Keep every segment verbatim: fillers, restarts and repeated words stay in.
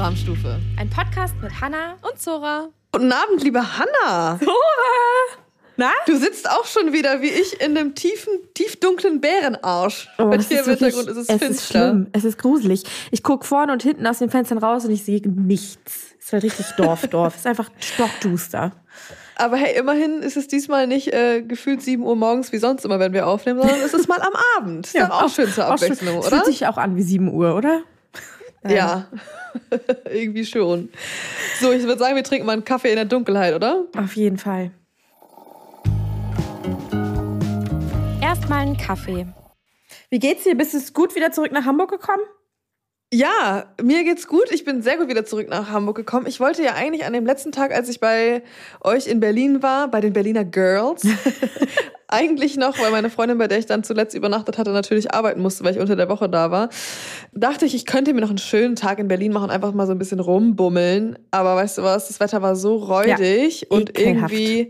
Alarmstufe. Ein Podcast mit Hannah und Zora. Guten Abend, liebe Hannah. Zora! Na? Du sitzt auch schon wieder wie ich in einem tiefen, tiefdunklen Bärenarsch. Oh, Bei dir im Hintergrund ist es, es finster. Es ist schlimm, es ist gruselig. Ich gucke vorne und hinten aus den Fenstern raus und ich sehe nichts. Es war richtig Dorf, Dorf. Es ist einfach stockduster. Aber hey, immerhin ist es diesmal nicht äh, gefühlt sieben Uhr morgens wie sonst immer, wenn wir aufnehmen, sondern es ist mal am Abend. Ist ja, doch auch, auch schön zur Abwechslung, auch, oder? Fühlt sich auch an wie sieben Uhr, oder? Ja, irgendwie schon. So, ich würde sagen, wir trinken mal einen Kaffee in der Dunkelheit, oder? Auf jeden Fall. Erstmal einen Kaffee. Wie geht's dir? Bist du gut wieder zurück nach Hamburg gekommen? Ja, mir geht's gut. Ich bin sehr gut wieder zurück nach Hamburg gekommen. Ich wollte ja eigentlich an dem letzten Tag, als ich bei euch in Berlin war, bei den Berliner Girls, eigentlich noch, weil meine Freundin, bei der ich dann zuletzt übernachtet hatte, natürlich arbeiten musste, weil ich unter der Woche da war, dachte ich, ich könnte mir noch einen schönen Tag in Berlin machen, einfach mal so ein bisschen rumbummeln. Aber weißt du was, das Wetter war so räudig ja, und irgendwie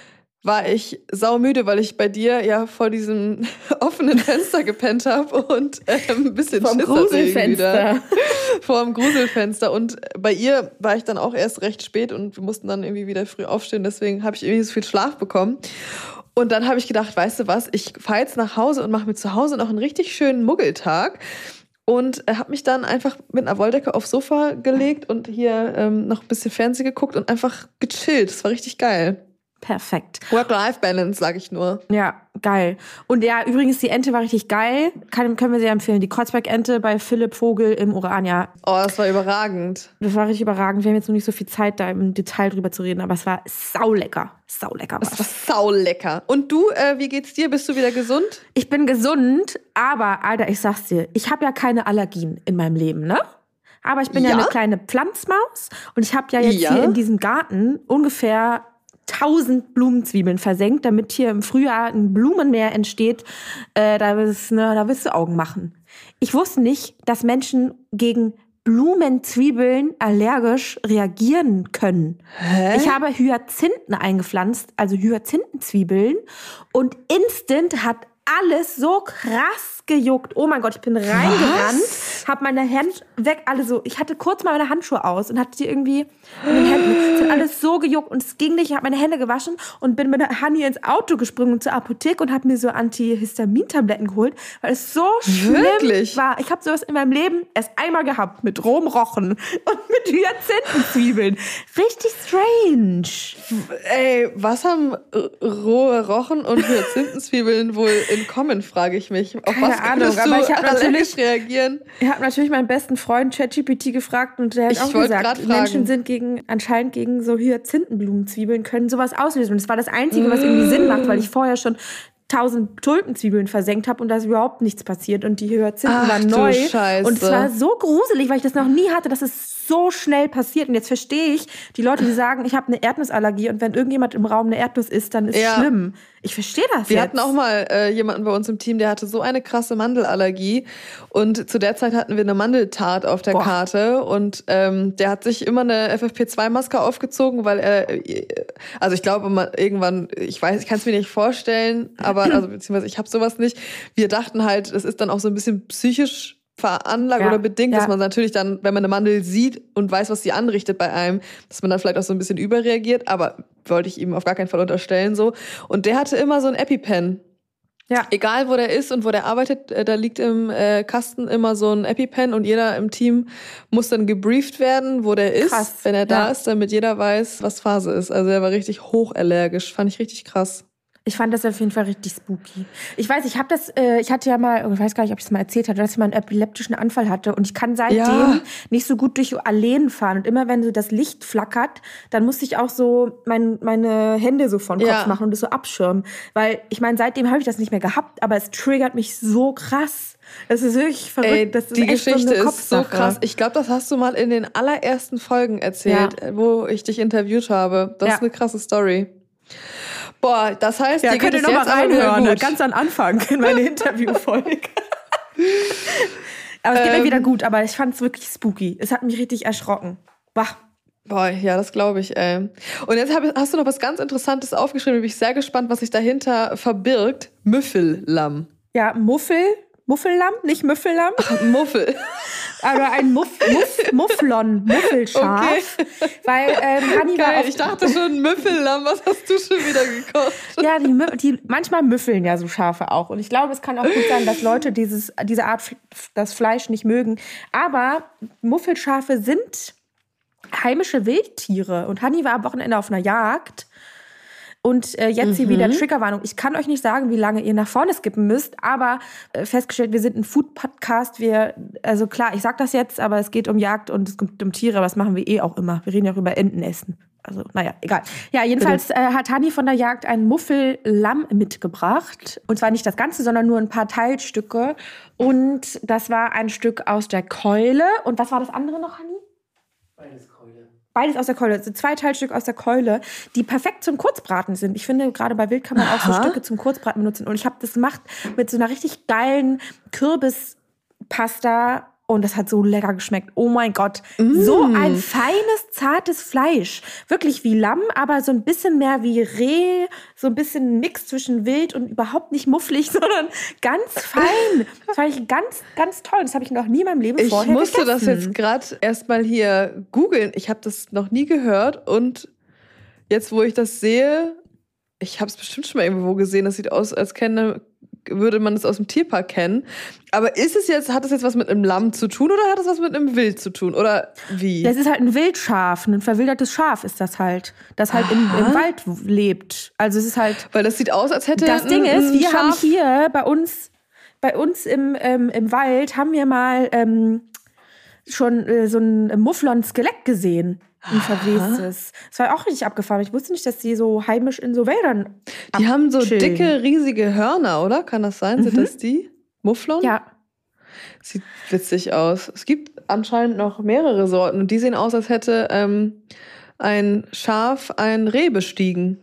war ich saumüde, weil ich bei dir ja vor diesem offenen Fenster gepennt habe und ähm, ein bisschen Vom Schiss Gruselfenster. hatte vor dem Gruselfenster. Und bei ihr war ich dann auch erst recht spät und wir mussten dann irgendwie wieder früh aufstehen. Deswegen habe ich irgendwie so viel Schlaf bekommen. Und dann habe ich gedacht, weißt du was, ich fahre jetzt nach Hause und mache mir zu Hause noch einen richtig schönen Muggeltag. Und habe mich dann einfach mit einer Wolldecke aufs Sofa gelegt und hier ähm, noch ein bisschen Fernsehen geguckt und einfach gechillt. Das war richtig geil. Perfekt. Work-Life-Balance, sag ich nur. Ja, geil. Und ja, übrigens, die Ente war richtig geil. Kann, können wir sehr empfehlen. Die Kreuzberg-Ente bei Philipp Vogel im Urania. Oh, das war überragend. Das war richtig überragend. Wir haben jetzt noch nicht so viel Zeit, da im Detail drüber zu reden, aber es war saulecker. Saulecker was. Es war saulecker. Und du, äh, wie geht's dir? Bist du wieder gesund? Ich bin gesund, aber, Alter, ich sag's dir, ich habe ja keine Allergien in meinem Leben, ne? Aber ich bin ja, ja eine kleine Pflanzmaus und ich habe ja jetzt ja. hier in diesem Garten ungefähr tausend Blumenzwiebeln versenkt, damit hier im Frühjahr ein Blumenmeer entsteht. Äh, da, willst, ne, da willst du Augen machen. Ich wusste nicht, dass Menschen gegen Blumenzwiebeln allergisch reagieren können. Hä? Ich habe Hyazinthen eingepflanzt, also Hyazinthenzwiebeln, und instant hat alles so krass gejuckt. Oh mein Gott, ich bin reingerannt, hab meine Hände weg, alle so. Ich hatte kurz mal meine Handschuhe aus und hatte die irgendwie in den Händen. Es hat alles so gejuckt und es ging nicht. Ich habe meine Hände gewaschen und bin mit der Hanni ins Auto gesprungen zur Apotheke und habe mir so Antihistamintabletten geholt, weil es so schlimm Wirklich? war. Ich habe sowas in meinem Leben erst einmal gehabt mit rohem Rochen und mit Hyazinthenzwiebeln. Richtig strange. Ey, was haben rohe Rochen und Hyazinthenzwiebeln wohl in common, frage ich mich. Auf Keine was Ahnung, aber ich habe natürlich reagieren? Ich habe natürlich meinen besten Freund ChatGPT gefragt und der hat ich auch gesagt, Menschen fragen. sind gegen anscheinend gegen so Hyazinthenblumenzwiebeln, können sowas auslösen. Und das war das Einzige, was irgendwie Sinn macht, weil ich vorher schon tausend Tulpenzwiebeln versenkt habe und da ist überhaupt nichts passiert und die Hyazinthen Ach, waren neu. Scheiße. Und es war so gruselig, weil ich das noch nie hatte, dass es so schnell passiert. Und jetzt verstehe ich die Leute, die sagen, ich habe eine Erdnussallergie und wenn irgendjemand im Raum eine Erdnuss isst, dann ist es ja schlimm. Ich verstehe das Wir jetzt. hatten auch mal äh, jemanden bei uns im Team, der hatte so eine krasse Mandelallergie und zu der Zeit hatten wir eine Mandeltart auf der Boah. Karte und ähm, der hat sich immer eine F F P zwei Maske aufgezogen, weil er, also ich glaube irgendwann, ich weiß, ich kann es mir nicht vorstellen, aber also beziehungsweise ich habe sowas nicht. Wir dachten halt, es ist dann auch so ein bisschen psychisch veranlagt ja, oder bedingt, ja. dass man natürlich dann, wenn man eine Mandel sieht und weiß, was sie anrichtet bei einem, dass man dann vielleicht auch so ein bisschen überreagiert, aber wollte ich ihm auf gar keinen Fall unterstellen so. Und der hatte immer so ein EpiPen. Ja. Egal, wo der ist und wo der arbeitet, da liegt im äh, Kasten immer so ein EpiPen und jeder im Team muss dann gebrieft werden, wo der ist, krass. Wenn er da ja. ist, damit jeder weiß, was Phase ist. Also er war richtig hochallergisch, fand ich richtig krass. Ich fand das auf jeden Fall richtig spooky. Ich weiß, ich habe das, äh, ich hatte ja mal, ich weiß gar nicht, ob ich es mal erzählt hatte, dass ich mal einen epileptischen Anfall hatte und ich kann seitdem ja. nicht so gut durch Alleen fahren und immer wenn so das Licht flackert, dann musste ich auch so mein, meine Hände so vor den Kopf ja. machen und das so abschirmen, weil ich meine, seitdem habe ich das nicht mehr gehabt, aber es triggert mich so krass. Das ist wirklich verrückt. Ey, das ist die echt Geschichte so eine ist so krass. Ich glaube, das hast du mal in den allerersten Folgen erzählt, ja. wo ich dich interviewt habe. Das ja. ist eine krasse Story. Boah, das heißt, ja, dir könnt geht ihr es noch jetzt mal reinhören, gut. Ganz am Anfang in meine Interviewfolge. Aber es geht ähm, mir wieder gut, aber ich fand es wirklich spooky. Es hat mich richtig erschrocken. Bah. Boah, ja, das glaube ich, ey. Und jetzt hab, hast du noch was ganz Interessantes aufgeschrieben. Bin ich sehr gespannt, was sich dahinter verbirgt. Müffellamm. Ja, Muffel. Muffellamm, nicht Müffellamm. Muffel. Oder ein Muff, Muff, Mufflon, Muffelschaf. Okay. Weil ähm, Hanni war auf, ich dachte schon Müffellamm, was hast du schon wieder gekocht? Ja, die, die, manchmal müffeln ja so Schafe auch. Und ich glaube, es kann auch gut sein, dass Leute dieses, diese Art, das Fleisch nicht mögen. Aber Muffelschafe sind heimische Wildtiere. Und Hanni war am Wochenende auf einer Jagd. Und äh, jetzt mhm. hier wieder Triggerwarnung. Ich kann euch nicht sagen, wie lange ihr nach vorne skippen müsst, aber äh, festgestellt, wir sind ein Food-Podcast. Wir, also klar, ich sag das jetzt, aber es geht um Jagd und es geht um Tiere, aber das machen wir eh auch immer. Wir reden ja auch über Entenessen. Also, naja, egal. Ja, jedenfalls äh, hat Hanni von der Jagd ein Muffellamm mitgebracht. Und zwar nicht das Ganze, sondern nur ein paar Teilstücke. Und das war ein Stück aus der Keule. Und was war das andere noch, Hanni? Beides Keule. Beides aus der Keule. Also zwei Teilstücke aus der Keule, die perfekt zum Kurzbraten sind. Ich finde, gerade bei Wild kann man Aha. auch so Stücke zum Kurzbraten benutzen. Und ich habe das gemacht mit so einer richtig geilen Kürbispasta. Und das hat so lecker geschmeckt. Oh mein Gott. Mm. So ein feines, zartes Fleisch. Wirklich wie Lamm, aber so ein bisschen mehr wie Reh. So ein bisschen ein Mix zwischen wild und überhaupt nicht mufflig, sondern ganz fein. Das fand ich ganz, ganz toll. Das habe ich noch nie in meinem Leben ich vorher gegessen. Ich musste das jetzt gerade erstmal hier googeln. Ich habe das noch nie gehört. Und jetzt, wo ich das sehe, ich habe es bestimmt schon mal irgendwo gesehen. Das sieht aus, als kenne... würde man es aus dem Tierpark kennen. Aber ist es jetzt, hat es jetzt was mit einem Lamm zu tun oder hat es was mit einem Wild zu tun? Oder wie? Das ist halt ein Wildschaf, ein verwildertes Schaf ist das halt, das halt im, im Wald lebt. Also es ist halt... Weil das sieht aus, als hätte Das ein, Ding ist, wir Schaf haben hier bei uns, bei uns im, ähm, im Wald, haben wir mal ähm, schon äh, so ein Mufflon-Skelett gesehen. Ein verwestes. Das war auch richtig abgefahren. Ich wusste nicht, dass die so heimisch in so Wäldern Die haben so dicke, riesige Hörner, oder? Kann das sein? Mhm. Sind das die? Mufflon? Ja. Sieht witzig aus. Es gibt anscheinend noch mehrere Sorten und die sehen aus, als hätte ähm, ein Schaf ein Reh bestiegen.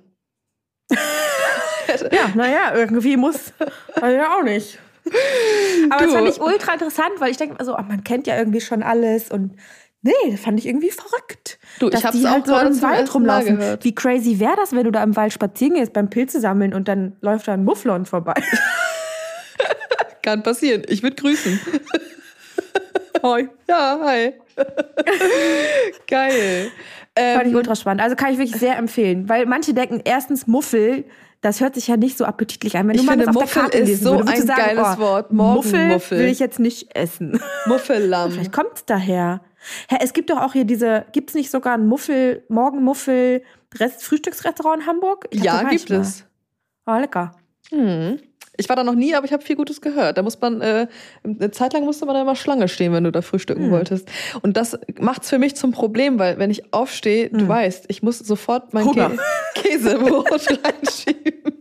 Ja, naja, irgendwie muss. Also ja auch nicht. Aber du. Das fand ich ultra interessant, weil ich denke so, oh, man kennt ja irgendwie schon alles und nee, das fand ich irgendwie verrückt. Du, dass ich hab's die halt auch so im Wald rumlaufen. Gehört. Wie crazy wäre das, wenn du da im Wald spazieren gehst beim Pilze sammeln und dann läuft da ein Mufflon vorbei? Kann passieren. Ich würde grüßen. Hoi. Ja, hi. Geil. Ähm, fand ich ultra spannend. Also kann ich wirklich sehr empfehlen. Weil manche denken, erstens Muffel, das hört sich ja nicht so appetitlich an. Wenn ich du finde, mal das auf Muffel der Karte ist lesen so würde, ein sagen, geiles oh, Wort. Muffel, Muffel will ich jetzt nicht essen. Muffellamm. Vielleicht kommt es daher. Hä, es gibt doch auch hier diese, gibt es nicht sogar ein Muffel, Morgenmuffel Rest, Frühstücksrestaurant in Hamburg? Ich ja, gibt es. Oh, lecker. Hm. Ich war da noch nie, aber ich habe viel Gutes gehört. Da muss man, äh, eine Zeit lang musste man da immer Schlange stehen, wenn du da frühstücken hm. wolltest. Und das macht's für mich zum Problem, weil wenn ich aufstehe, hm. du weißt, ich muss sofort mein Kä- Käsebrot reinschieben.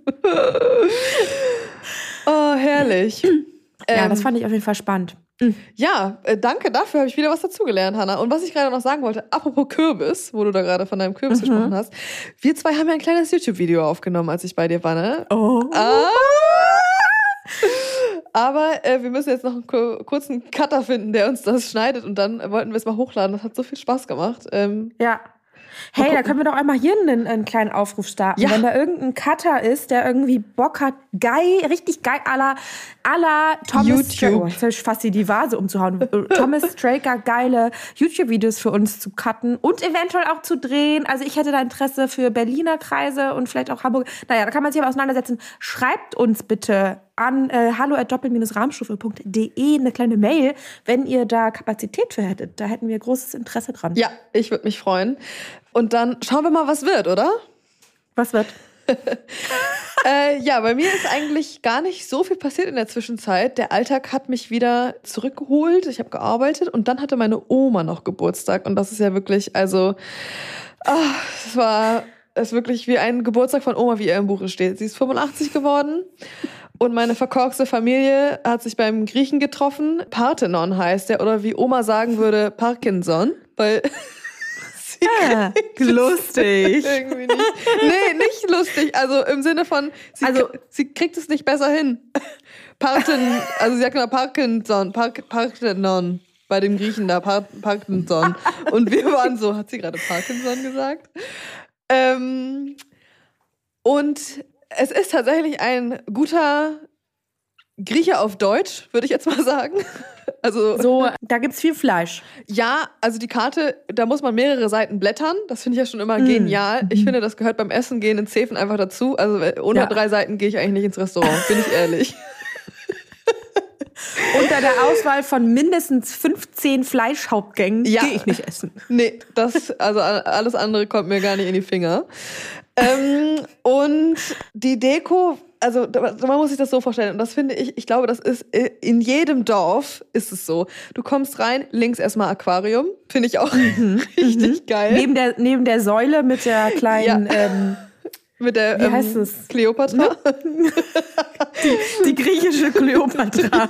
Oh, herrlich. Ja, ähm, das fand ich auf jeden Fall spannend. Ja, äh, danke dafür, habe ich wieder was dazugelernt, Hannah. Und was ich gerade noch sagen wollte, apropos Kürbis, wo du da gerade von deinem Kürbis mhm. gesprochen hast. Wir zwei haben ja ein kleines YouTube-Video aufgenommen, als ich bei dir war, ne? Oh. Ah. Aber äh, wir müssen jetzt noch einen ko- kurzen Cutter finden, der uns das schneidet. Und dann wollten wir es mal hochladen. Das hat so viel Spaß gemacht. Ähm, ja. Hey, da können wir doch einmal hier einen, einen kleinen Aufruf starten. Ja. Wenn da irgendein Cutter ist, der irgendwie Bock hat, geil, richtig geil, à la, à la Thomas YouTube. Straker, jetzt hab ich fast hier die Vase umzuhauen. Thomas Straker, geile YouTube-Videos für uns zu cutten und eventuell auch zu drehen. Also ich hätte da Interesse für Berliner Kreise und vielleicht auch Hamburg. Naja, da kann man sich aber auseinandersetzen. Schreibt uns bitte an äh, hallo at doppel rahmstufe punkt de eine kleine Mail, wenn ihr da Kapazität für hättet. Da hätten wir großes Interesse dran. Ja, ich würde mich freuen. Und dann schauen wir mal, was wird, oder? Was wird? äh, ja, bei mir ist eigentlich gar nicht so viel passiert in der Zwischenzeit. Der Alltag hat mich wieder zurückgeholt. Ich habe gearbeitet und dann hatte meine Oma noch Geburtstag. Und das ist ja wirklich, also, es oh, war es ist wirklich wie ein Geburtstag von Oma, wie er im Buche steht. Sie ist fünfundachtzig geworden. Und meine verkorkste Familie hat sich beim Griechen getroffen. Parthenon heißt der, oder wie Oma sagen würde, Parkinson, weil sie ah, lustig. Irgendwie nicht. Nee, nicht lustig. Also im Sinne von, sie, also, k- sie kriegt es nicht besser hin. Parten, also sie sagt immer Parkinson, Park, Parthenon, bei dem Griechen da, Par- Parkinson. Und wir waren so, hat sie gerade Parkinson gesagt? Ähm, und es ist tatsächlich ein guter Grieche auf Deutsch, würde ich jetzt mal sagen. Also so, da gibt's viel Fleisch. Ja, also die Karte, da muss man mehrere Seiten blättern. Das finde ich ja schon immer mm. genial. Ich finde, das gehört beim Essen gehen in Zefen einfach dazu. Also ohne ja. drei Seiten gehe ich eigentlich nicht ins Restaurant, bin ich ehrlich. Unter der Auswahl von mindestens fünfzehn Fleischhauptgängen ja. gehe ich nicht essen. Nee, das, also alles andere kommt mir gar nicht in die Finger. ähm, und die Deko, also man muss sich das so vorstellen, und das finde ich, ich glaube, das ist in jedem Dorf ist es so. Du kommst rein, links erstmal Aquarium, finde ich auch mhm. richtig mhm. geil. Neben der, neben der Säule mit der kleinen... Ja. Ähm, Mit der Wie heißt ähm, es? Kleopatra. die, die griechische Kleopatra.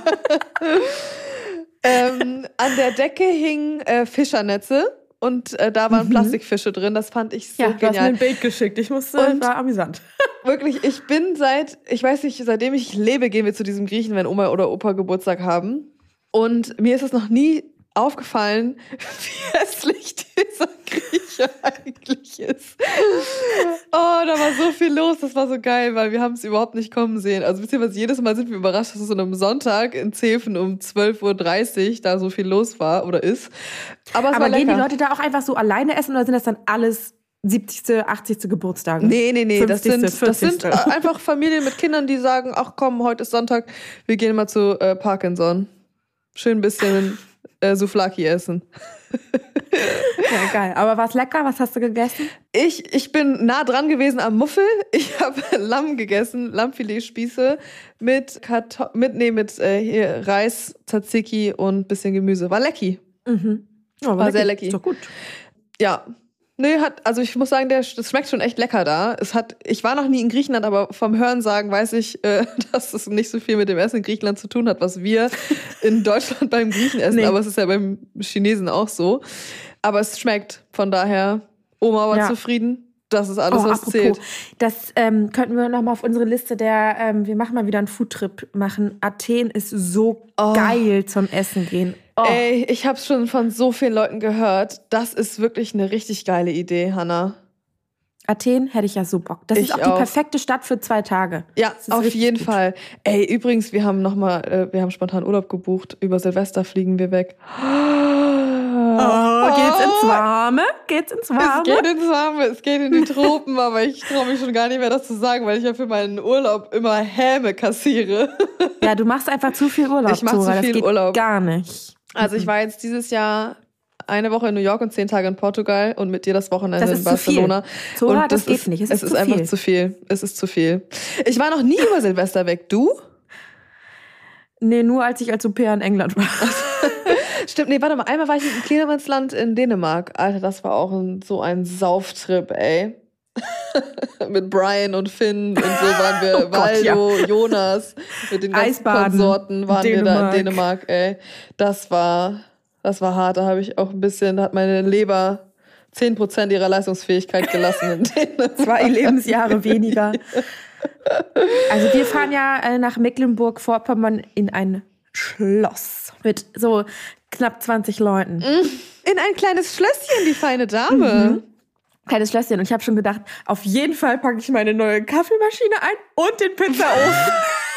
ähm, an der Decke hingen äh, Fischernetze und äh, da waren mhm. Plastikfische drin. Das fand ich so ja, genial. Du hast mir ein Bild geschickt. Ich musste, und war amüsant. Wirklich, ich bin seit, ich weiß nicht, seitdem ich lebe, gehen wir zu diesem Griechen, wenn Oma oder Opa Geburtstag haben. Und mir ist es noch nie aufgefallen, wie hässlich dieser Grieche eigentlich ist. Oh, da war so viel los, das war so geil, weil wir haben es überhaupt nicht kommen sehen. Also beziehungsweise jedes Mal sind wir überrascht, dass es so einem Sonntag in Zeven um zwölf Uhr dreißig da so viel los war oder ist. Aber, es Aber war gehen lecker. die Leute da auch einfach so alleine essen oder sind das dann alles siebzigste, achtzigste Geburtstage? Nee, nee, nee, das sind, fünfzigste das sind einfach Familien mit Kindern, die sagen, ach komm, heute ist Sonntag, wir gehen mal zu äh, Parkinson. Schön ein bisschen äh, Souvlaki essen. Ja, geil. Aber war's lecker? Was hast du gegessen? Ich, ich bin nah dran gewesen am Muffel. Ich habe Lamm gegessen, Lammfiletspieße mit Karto- mit nee, mit äh, hier Reis, Tzatziki und bisschen Gemüse. War lecki. Mhm. Oh, war war sehr lecki. Ist doch gut. Ja. Nee, hat, also ich muss sagen, der, das schmeckt schon echt lecker da. Es hat, ich war noch nie in Griechenland, aber vom Hörensagen weiß ich, äh, dass es nicht so viel mit dem Essen in Griechenland zu tun hat, was wir in Deutschland beim Griechen essen. Nee. Aber es ist ja beim Chinesen auch so. Aber es schmeckt. Von daher, Oma war ja. zufrieden. Das ist alles, oh, was apropos, zählt. Das ähm, könnten wir nochmal auf unsere Liste der, ähm, wir machen mal wieder einen Foodtrip machen. Athen ist so oh. geil zum Essen gehen. Oh. Ey, ich habe schon von so vielen Leuten gehört. Das ist wirklich eine richtig geile Idee, Hannah. Athen hätte ich ja so Bock. Das ich ist auch, auch die perfekte Stadt für zwei Tage. Ja, auf jeden gut. Fall. Ey, übrigens, wir haben noch mal, äh, wir haben spontan Urlaub gebucht. Über Silvester fliegen wir weg. Oh, geht's ins Warme? Geht's ins Warme? Es geht ins Warme, es geht in die Tropen, aber ich traue mich schon gar nicht mehr, das zu sagen, weil ich ja für meinen Urlaub immer Häme kassiere. Ja, du machst einfach zu viel Urlaub. Ich mach zu viel das geht Urlaub. Gar nicht. Also ich war jetzt dieses Jahr eine Woche in New York und zehn Tage in Portugal und mit dir das Wochenende das in Barcelona. Zora, und das, das geht ist, nicht. Es ist, ist, es zu ist einfach viel. zu viel. Es ist zu viel. Ich war noch nie über Silvester weg. Du? Nee, nur als ich als Au-pair in England war. Stimmt, nee, warte mal. Einmal war ich im Klimansland in Dänemark. Alter, das war auch ein, so ein Sauftrip, ey. Mit Brian und Finn und so waren wir, oh Waldo, Gott, ja. Jonas, mit den ganzen Konsorten waren Dänemark. wir da in Dänemark, ey. Das war, das war hart, da habe ich auch ein bisschen, da hat meine Leber zehn Prozent ihrer Leistungsfähigkeit gelassen in Dänemark. Zwei Lebensjahre weniger. Also wir fahren ja nach Mecklenburg-Vorpommern in ein Schloss mit so knapp zwanzig Leuten. In ein kleines Schlösschen, die feine Dame. Mhm. Kleines Schlösschen. Und ich habe schon gedacht, auf jeden Fall packe ich meine neue Kaffeemaschine ein und den Pizzaofen.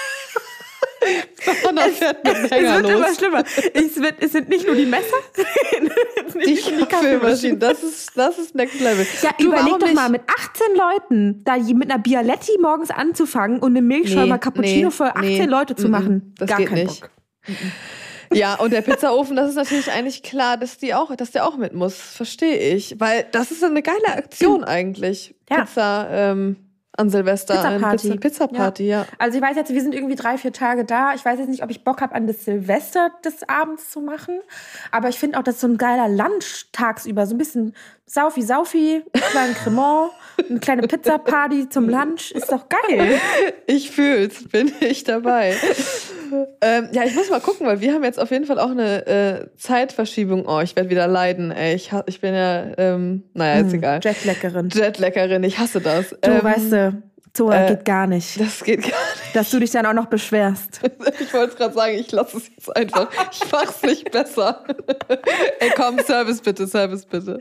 Es, fährt mit es wird los. immer schlimmer. Es, wird, es sind nicht nur die Messer, die, die Kaffeemaschine. Das ist, das ist Next Level. Ja, du, überleg doch nicht? mal, mit achtzehn Leuten da mit einer Bialetti morgens anzufangen und eine Milchschäumer nee, Cappuccino nee, für achtzehn nee, Leute zu machen. Das Gar geht kein nicht. Bock. Ja, und der Pizzaofen, das ist natürlich eigentlich klar, dass, die auch, dass der auch mit muss. Verstehe ich. Weil das ist eine geile Aktion eigentlich. Ja. Pizza ähm, an Silvester. Pizza-Party. Pizza, Pizza-Party, ja. ja. Also ich weiß jetzt, wir sind irgendwie drei, vier Tage da. Ich weiß jetzt nicht, ob ich Bock habe, an das Silvester des Abends zu machen. Aber ich finde auch, das ist so ein geiler Lunch tagsüber. So ein bisschen Saufi-Saufi, einen kleinen Cremant, eine kleine Pizza-Party zum Lunch. Ist doch geil. Ich fühl's, bin ich dabei. ähm, ja, ich muss mal gucken, weil wir haben jetzt auf jeden Fall auch eine äh, Zeitverschiebung. Oh, ich werde wieder leiden, ey. Ich, ich bin ja, ähm, naja, ist mm, egal. Jetlaggerin. Jetlaggerin, ich hasse das. Du, ähm, weißt du, Zora, äh, geht gar nicht. Das geht gar nicht. Dass du dich dann auch noch beschwerst. Ich wollte es gerade sagen, ich lasse es jetzt einfach. Ich mach's nicht besser. Ey, komm, Service bitte, Service bitte.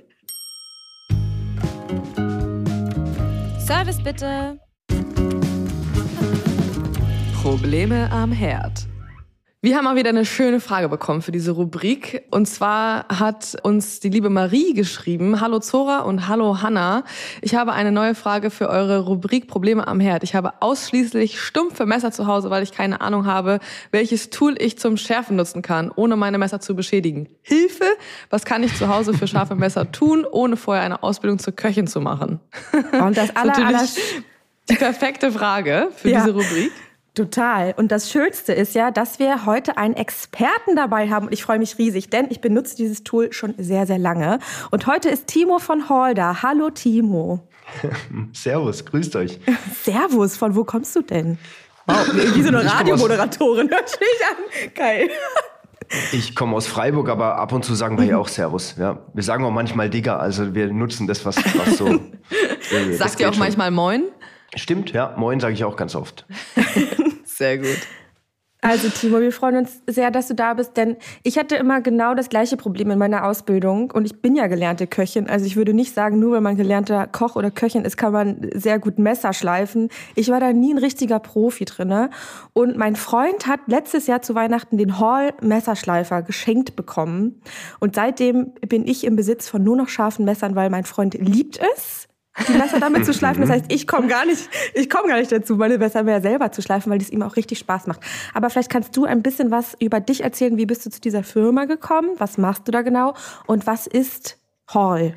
Service bitte. Probleme am Herd. Wir haben mal wieder eine schöne Frage bekommen für diese Rubrik. Und zwar hat uns die liebe Marie geschrieben: Hallo Zora und hallo Hanna. Ich habe eine neue Frage für eure Rubrik Probleme am Herd. Ich habe ausschließlich stumpfe Messer zu Hause, weil ich keine Ahnung habe, welches Tool ich zum Schärfen nutzen kann, ohne meine Messer zu beschädigen. Hilfe! Was kann ich zu Hause für scharfe Messer tun, ohne vorher eine Ausbildung zur Köchin zu machen? Und das, aller, das ist natürlich aller die perfekte Frage für ja. diese Rubrik. Total. Und das Schönste ist ja, dass wir heute einen Experten dabei haben. Und ich freue mich riesig, denn ich benutze dieses Tool schon sehr, sehr lange. Und heute ist Timo von Hall da. Hallo Timo. Servus, grüßt euch. Servus, von wo kommst du denn? Wow, wie so eine Radiomoderatorin. Hört sich an. Geil. Ich komme aus Freiburg, aber ab und zu sagen wir hier auch Servus. Ja, wir sagen auch manchmal Digga, also wir nutzen das, was, was so... Sagt ihr auch schon. Manchmal Moin? Stimmt, ja. Moin sage ich auch ganz oft. Sehr gut. Also Timo, wir freuen uns sehr, dass du da bist, denn ich hatte immer genau das gleiche Problem in meiner Ausbildung und ich bin ja gelernte Köchin. Also ich würde nicht sagen, nur weil man gelernter Koch oder Köchin ist, kann man sehr gut Messer schleifen. Ich war da nie ein richtiger Profi drinne und mein Freund hat letztes Jahr zu Weihnachten den Hall Messerschleifer geschenkt bekommen und seitdem bin ich im Besitz von nur noch scharfen Messern, weil mein Freund liebt es, die Messer damit zu schleifen. Das heißt, ich komme gar nicht, ich komme gar nicht dazu, meine Messer mehr selber zu schleifen, weil das ihm auch richtig Spaß macht. Aber vielleicht kannst du ein bisschen was über dich erzählen. Wie bist du zu dieser Firma gekommen? Was machst du da genau? Und was ist Hall?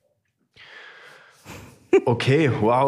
Okay, wow.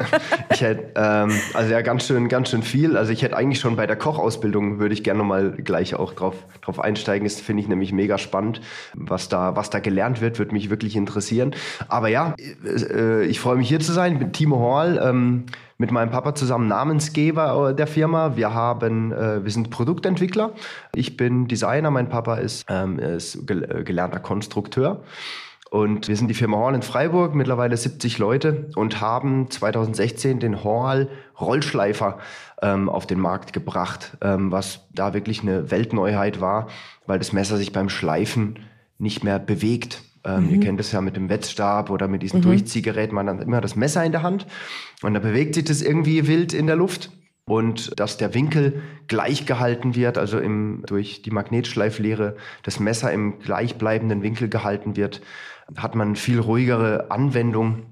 Ich hätte, ähm, also ja, ganz schön, ganz schön viel. Also ich hätte eigentlich schon bei der Kochausbildung, würde ich gerne nochmal gleich auch drauf, drauf einsteigen. Das finde ich nämlich mega spannend. Was da, was da gelernt wird, würde mich wirklich interessieren. Aber ja, äh, ich freue mich hier zu sein mit Timo Hall, ähm, mit meinem Papa zusammen Namensgeber der Firma. Wir haben, äh, wir sind Produktentwickler. Ich bin Designer, mein Papa ist, ähm, ist gel- gelernter Konstrukteur. Und wir sind die Firma Hall in Freiburg, mittlerweile siebzig Leute und haben zwanzig sechzehn den Hall Rollschleifer ähm, auf den Markt gebracht, ähm, was da wirklich eine Weltneuheit war, weil das Messer sich beim Schleifen nicht mehr bewegt. Ähm, mhm. Ihr kennt das ja mit dem Wettstab oder mit diesem mhm. Durchziehgerät, man hat immer das Messer in der Hand und da bewegt sich das irgendwie wild in der Luft. Und dass der Winkel gleich gehalten wird, also im, durch die Magnetschleiflehre das Messer im gleichbleibenden Winkel gehalten wird, hat man viel ruhigere Anwendung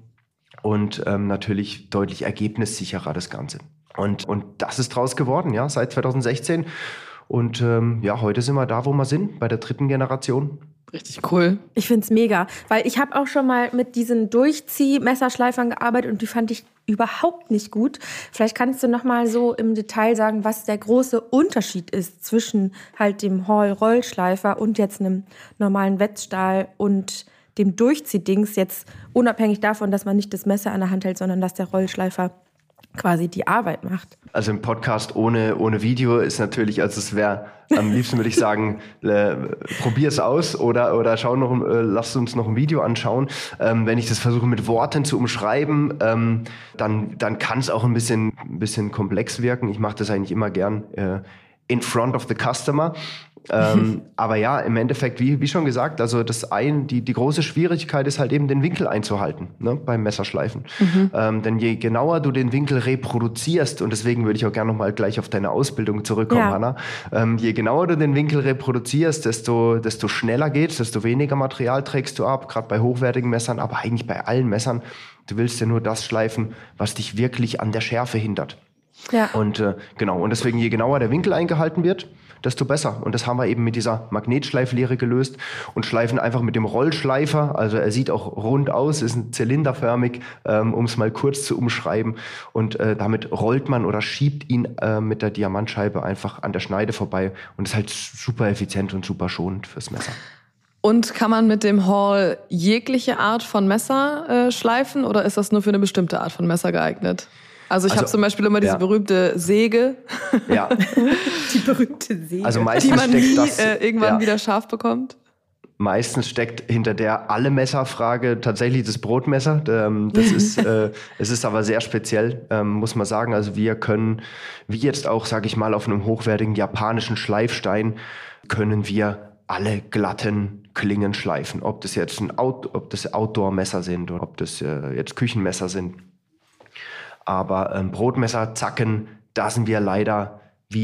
und ähm, natürlich deutlich ergebnissicherer das Ganze. Und, und das ist draus geworden, ja, seit zwanzig sechzehn. Und ähm, ja, heute sind wir da, wo wir sind, bei der dritten Generation. Richtig cool. Ich find's mega, weil ich habe auch schon mal mit diesen Durchzieh-Messerschleifern gearbeitet und die fand ich überhaupt nicht gut. Vielleicht kannst du noch mal so im Detail sagen, was der große Unterschied ist zwischen halt dem Hall-Rollschleifer und jetzt einem normalen Wettstahl und dem Durchziehdings, jetzt unabhängig davon, dass man nicht das Messer an der Hand hält, sondern dass der Rollschleifer quasi die Arbeit macht. Also im Podcast ohne, ohne Video ist natürlich, also es wäre, am liebsten würde ich sagen, äh, probier es aus oder, oder schau noch, äh, lasst uns noch ein Video anschauen. Ähm, wenn ich das versuche mit Worten zu umschreiben, ähm, dann, dann kann es auch ein bisschen, ein bisschen komplex wirken. Ich mache das eigentlich immer gern äh, in front of the customer. ähm, aber ja, im Endeffekt, wie, wie schon gesagt, also das ein, die, die große Schwierigkeit ist halt eben den Winkel einzuhalten, ne, beim Messerschleifen. Mhm. Ähm, denn je genauer du den Winkel reproduzierst, und deswegen würde ich auch gerne nochmal gleich auf deine Ausbildung zurückkommen, ja. Hanna, ähm, je genauer du den Winkel reproduzierst, desto, desto schneller geht's, desto weniger Material trägst du ab, gerade bei hochwertigen Messern, aber eigentlich bei allen Messern. Du willst ja nur das schleifen, was dich wirklich an der Schärfe hindert. Ja. Und äh, genau, und deswegen, je genauer der Winkel eingehalten wird, desto besser. Und das haben wir eben mit dieser Magnetschleiflehre gelöst und schleifen einfach mit dem Rollschleifer. Also er sieht auch rund aus, ist zylinderförmig, ähm, um es mal kurz zu umschreiben. Und äh, damit rollt man oder schiebt ihn äh, mit der Diamantscheibe einfach an der Schneide vorbei. Und ist halt super effizient und super schonend fürs Messer. Und kann man mit dem Hall jegliche Art von Messer äh, schleifen oder ist das nur für eine bestimmte Art von Messer geeignet? Also ich also, habe zum Beispiel immer diese ja. berühmte Säge. Ja. Die berühmte Säge. Also meistens die man nie das, äh, irgendwann ja. wieder scharf bekommt. Meistens steckt hinter der alle Messerfrage tatsächlich das Brotmesser. Das ist, äh, es ist aber sehr speziell, ähm, muss man sagen. Also wir können, wie jetzt auch, sage ich mal, auf einem hochwertigen japanischen Schleifstein, können wir alle glatten Klingen schleifen. Ob das jetzt ein Out, ob das Outdoor-Messer sind oder ob das äh, jetzt Küchenmesser sind. Aber ähm, Brotmesser, Zacken, da sind wir leider wie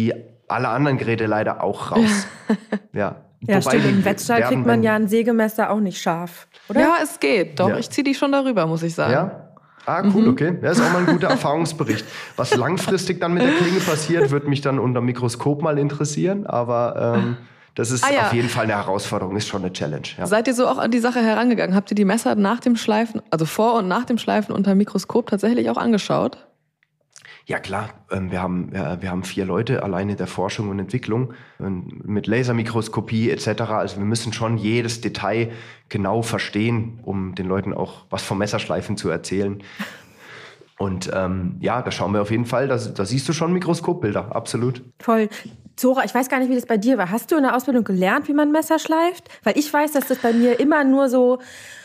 Alle anderen Geräte leider auch raus. ja. Ja, Wobei stimmt. Im Wettstall werden, kriegt man ja ein Sägemesser auch nicht scharf, oder? Ja, es geht. Doch, Ja. ich ziehe die schon darüber, muss ich sagen. Ja? Ah, cool, okay. Das ist auch mal ein guter Erfahrungsbericht. Was langfristig dann mit der Klinge passiert, wird mich dann unter Mikroskop mal interessieren. Aber ähm, das ist Ah, ja. auf jeden Fall eine Herausforderung, ist schon eine Challenge. Ja. Seid ihr so auch an die Sache herangegangen? Habt ihr die Messer nach dem Schleifen, also vor und nach dem Schleifen unter Mikroskop tatsächlich auch angeschaut? Ja klar, ähm, wir haben, ja, wir haben vier Leute alleine in der Forschung und Entwicklung ähm, mit Lasermikroskopie et cetera. Also wir müssen schon jedes Detail genau verstehen, um den Leuten auch was vom Messerschleifen zu erzählen. Und ähm, ja, da schauen wir auf jeden Fall, da, da siehst du schon Mikroskopbilder, absolut. Voll. Zora, ich weiß gar nicht, wie das bei dir war. Hast du in der Ausbildung gelernt, wie man Messer schleift? Weil ich weiß, dass das bei mir immer nur so...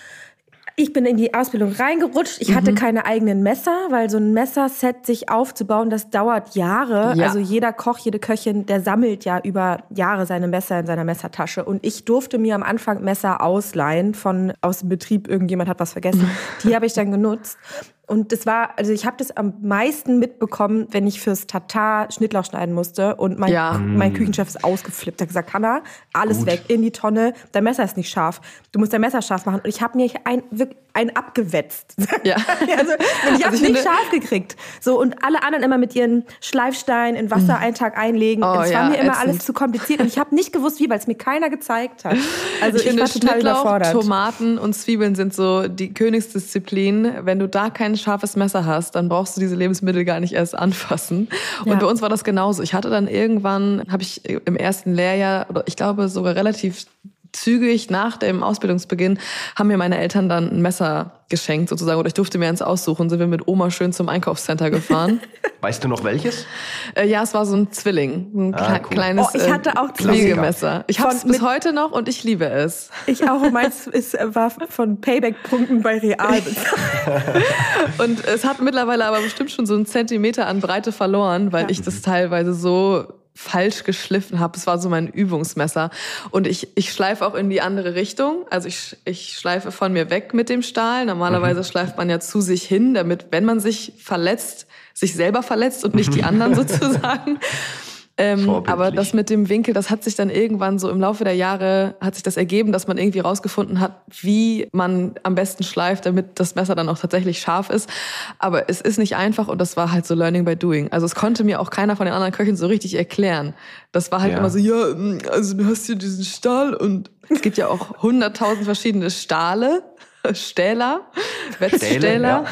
Ich bin in die Ausbildung reingerutscht. Ich hatte keine eigenen Messer, weil so ein Messerset sich aufzubauen, das dauert Jahre. Ja. Also jeder Koch, jede Köchin, der sammelt ja über Jahre seine Messer in seiner Messertasche. Und ich durfte mir am Anfang Messer ausleihen von aus dem Betrieb. Irgendjemand hat was vergessen. Die habe ich dann genutzt. Und das war, also ich habe das am meisten mitbekommen, wenn ich fürs Tatar Schnittlauch schneiden musste. Und mein, Ja. mein Küchenchef ist ausgeflippt. Er hat gesagt, Hanna, alles Gut. weg, in die Tonne. Dein Messer ist nicht scharf. Du musst dein Messer scharf machen. Und ich habe mir ein, wirklich ein abgewetzt. Ja. Also, ich habe es ich nicht finde- scharf gekriegt. So, und alle anderen immer mit ihren Schleifsteinen in Wasser einen Tag einlegen. Oh, es ja, war mir immer ätzend. alles zu kompliziert. Und ich habe nicht gewusst, wie, weil es mir keiner gezeigt hat. Also ich, Ich finde, war total Schnittlauch, überfordert. Tomaten und Zwiebeln sind so die Königsdisziplin. Wenn du da kein scharfes Messer hast, dann brauchst du diese Lebensmittel gar nicht erst anfassen. Und Ja. bei uns war das genauso. Ich hatte dann irgendwann, habe ich im ersten Lehrjahr, oder ich glaube sogar relativ zügig nach dem Ausbildungsbeginn, haben mir meine Eltern dann ein Messer geschenkt sozusagen. Oder ich durfte mir eins aussuchen. Sind wir mit Oma schön zum Einkaufscenter gefahren. Weißt du noch welches? äh, ja, es war so ein Zwilling. Ein Ah, kle cool. kleines Oh, ich hatte auch äh, Zwillinge. Fliegemesser. Ich habe es Von- bis mit- heute noch und ich liebe es. Ich auch. Meins ist, war von Payback-Punkten bei Real bezahlt. Und es hat mittlerweile aber bestimmt schon so einen Zentimeter an Breite verloren, weil Ja. ich das teilweise so falsch geschliffen habe. Es war so mein Übungsmesser. Und ich, ich schleife auch in die andere Richtung. Also ich, ich schleife von mir weg mit dem Stahl. Normalerweise schleift man ja zu sich hin, damit, wenn man sich verletzt, sich selber verletzt und nicht die anderen sozusagen. Ähm, Vorbildlich. aber das mit dem Winkel, das hat sich dann irgendwann so im Laufe der Jahre, hat sich das ergeben, dass man irgendwie rausgefunden hat, wie man am besten schleift, damit das Messer dann auch tatsächlich scharf ist. Aber es ist nicht einfach und das war halt so Learning by Doing. Also es konnte mir auch keiner von den anderen Köchen so richtig erklären. Das war halt Ja. immer so, ja, also du hast hier diesen Stahl und es gibt ja auch hunderttausend verschiedene Stahle. Stähler, Wetzstähler.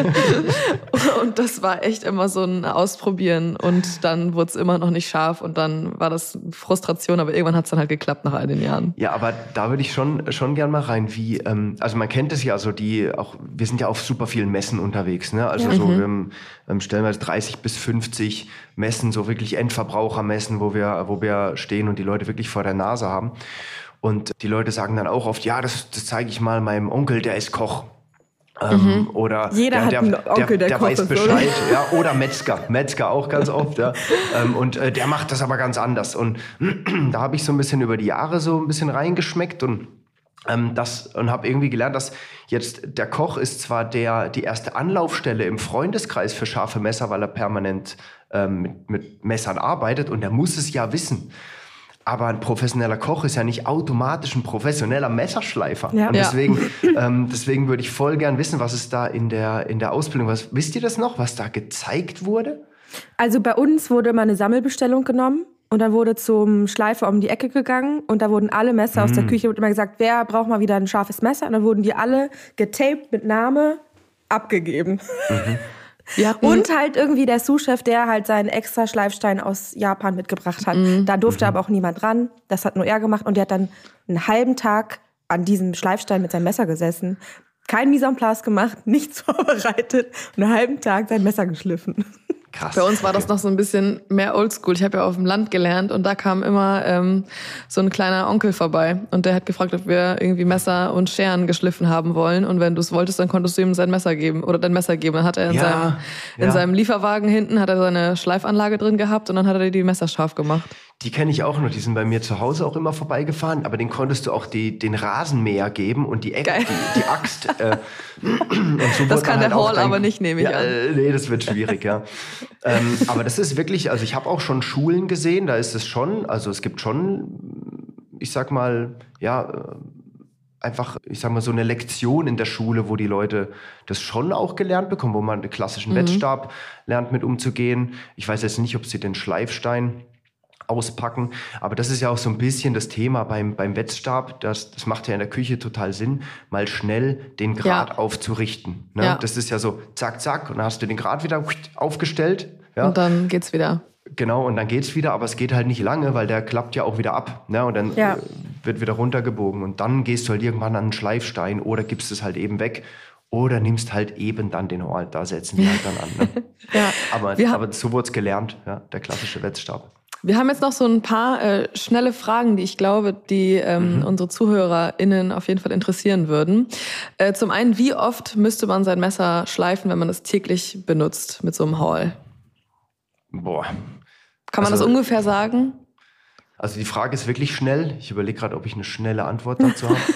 Und das war echt immer so ein Ausprobieren und dann wurde es immer noch nicht scharf und dann war das Frustration, aber irgendwann hat es dann halt geklappt nach all den Jahren. Ja, aber da würde ich schon, schon gern mal rein, wie, ähm, also man kennt es ja, also die, auch, wir sind ja auf super vielen Messen unterwegs, ne? Also so, wir haben ähm, stellenweise dreißig bis fünfzig Messen, so wirklich Endverbrauchermessen, wo wir, wo wir stehen und die Leute wirklich vor der Nase haben. Und die Leute sagen dann auch oft, ja, das, das zeige ich mal meinem Onkel, der ist Koch. Ähm, oder Jeder der, hat der, einen Onkel, der der Koch weiß ist, Bescheid, oder? ja, oder Metzger, Metzger auch ganz oft, ja. Ähm, und äh, der macht das aber ganz anders. Und da habe ich so ein bisschen über die Jahre so ein bisschen reingeschmeckt und ähm, das und habe irgendwie gelernt, dass jetzt der Koch ist zwar der die erste Anlaufstelle im Freundeskreis für scharfe Messer, weil er permanent ähm, mit, mit Messern arbeitet und er muss es ja wissen. Aber ein professioneller Koch ist ja nicht automatisch ein professioneller Messerschleifer. Ja. Und Ja. deswegen, ähm, deswegen würde ich voll gern wissen, was ist da in der, in der Ausbildung, was, wisst ihr das noch, was da gezeigt wurde? Also bei uns wurde mal eine Sammelbestellung genommen und dann wurde zum Schleifer um die Ecke gegangen und da wurden alle Messer aus der Küche, wurde immer gesagt, wer braucht mal wieder ein scharfes Messer? Und dann wurden die alle getaped mit Name abgegeben. Wir hatten, Und halt irgendwie der Sous-Chef, der halt seinen extra Schleifstein aus Japan mitgebracht hat. Da durfte aber auch niemand ran. Das hat nur er gemacht. Und der hat dann einen halben Tag an diesem Schleifstein mit seinem Messer gesessen. Kein Mise en place gemacht, nichts vorbereitet. Und einen halben Tag sein Messer geschliffen. Krass. bei uns war das noch so ein bisschen mehr oldschool. Ich habe ja auf dem Land gelernt und da kam immer ähm, so ein kleiner Onkel vorbei und der hat gefragt, ob wir irgendwie Messer und Scheren geschliffen haben wollen und wenn du es wolltest, dann konntest du ihm sein Messer geben oder dein Messer geben. Dann hat er in, Ja, seinem, in ja. seinem Lieferwagen hinten hat er seine Schleifanlage drin gehabt und dann hat er die Messer scharf gemacht. Die kenne ich auch noch, die sind bei mir zu Hause auch immer vorbeigefahren, aber den konntest du auch die, den Rasenmäher geben und die, Eck, die, die Axt. Äh, und so das kann halt der Hall dein, aber nicht, nehme ich ja, an. Äh, nee, das wird schwierig, ja. ähm, aber das ist wirklich, also ich habe auch schon Schulen gesehen, da ist es schon, also es gibt schon, ich sag mal, ja, einfach, ich sag mal, so eine Lektion in der Schule, wo die Leute das schon auch gelernt bekommen, wo man den klassischen mhm. Wettstab lernt, mit umzugehen. Ich weiß jetzt nicht, ob sie den Schleifstein auspacken. Aber das ist ja auch so ein bisschen das Thema beim, beim Wettstab. Das, das macht ja in der Küche total Sinn, mal schnell den Grad ja. aufzurichten. Ne? Ja. Das ist ja so zack, zack und dann hast du den Grad wieder aufgestellt. Ja? Und dann geht's wieder. Genau, und dann geht's wieder, aber es geht halt nicht lange, weil der klappt ja auch wieder ab. Ne? Und dann ja. wird wieder runtergebogen. Und dann gehst du halt irgendwann an einen Schleifstein oder gibst es halt eben weg. Oder nimmst halt eben dann den Hall. Da setzen die halt dann an. Ne? ja. aber, aber so wurde es gelernt, ja? Der klassische Wettstab. Wir haben jetzt noch so ein paar äh, schnelle Fragen, die ich glaube, die ähm, mhm. unsere ZuhörerInnen auf jeden Fall interessieren würden. Äh, zum einen, wie oft müsste man sein Messer schleifen, wenn man es täglich benutzt mit so einem Hall? Boah. Kann man also, das ungefähr sagen? Also die Frage ist wirklich schnell. Ich überlege gerade, ob ich eine schnelle Antwort dazu habe.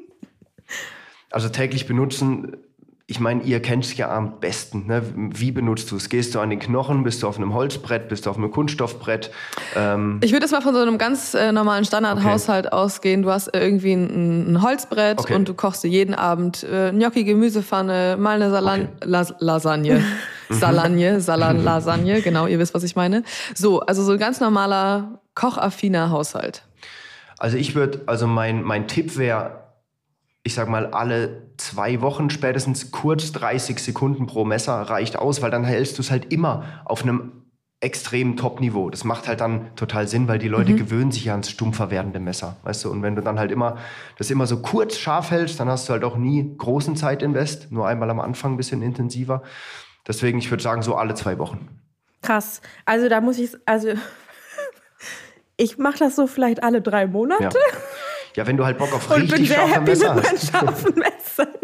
Also täglich benutzen... Ich meine, ihr kennt es ja am besten. Ne? Wie benutzt du es? Gehst du an den Knochen? Bist du auf einem Holzbrett? Bist du auf einem Kunststoffbrett? Ähm ich würde jetzt mal von so einem ganz äh, normalen Standardhaushalt okay. ausgehen. Du hast irgendwie ein, ein Holzbrett okay. und du kochst dir jeden Abend äh, Gnocchi, Gemüsepfanne, mal eine Salan- okay. Las- Lasagne. Salagne, Salan, Lasagne, genau, ihr wisst, was ich meine. So, also so ein ganz normaler, kochaffiner Haushalt. Also ich würde, also mein, mein Tipp wäre, ich sag mal, alle zwei Wochen spätestens kurz dreißig Sekunden pro Messer reicht aus, weil dann hältst du es halt immer auf einem extremen Top-Niveau. Das macht halt dann total Sinn, weil die Leute mhm. gewöhnen sich ja ans stumpfer werdende Messer, weißt du? Und wenn du dann halt immer das immer so kurz scharf hältst, dann hast du halt auch nie großen Zeitinvest, nur einmal am Anfang ein bisschen intensiver. Deswegen, ich würde sagen, so alle zwei Wochen. Krass. Also da muss ich, also ich mache das so vielleicht alle drei Monate. Ja. Ja, wenn du halt Bock auf richtig scharfe Messer hast. Und bin sehr happy mit meinen scharfen Messern.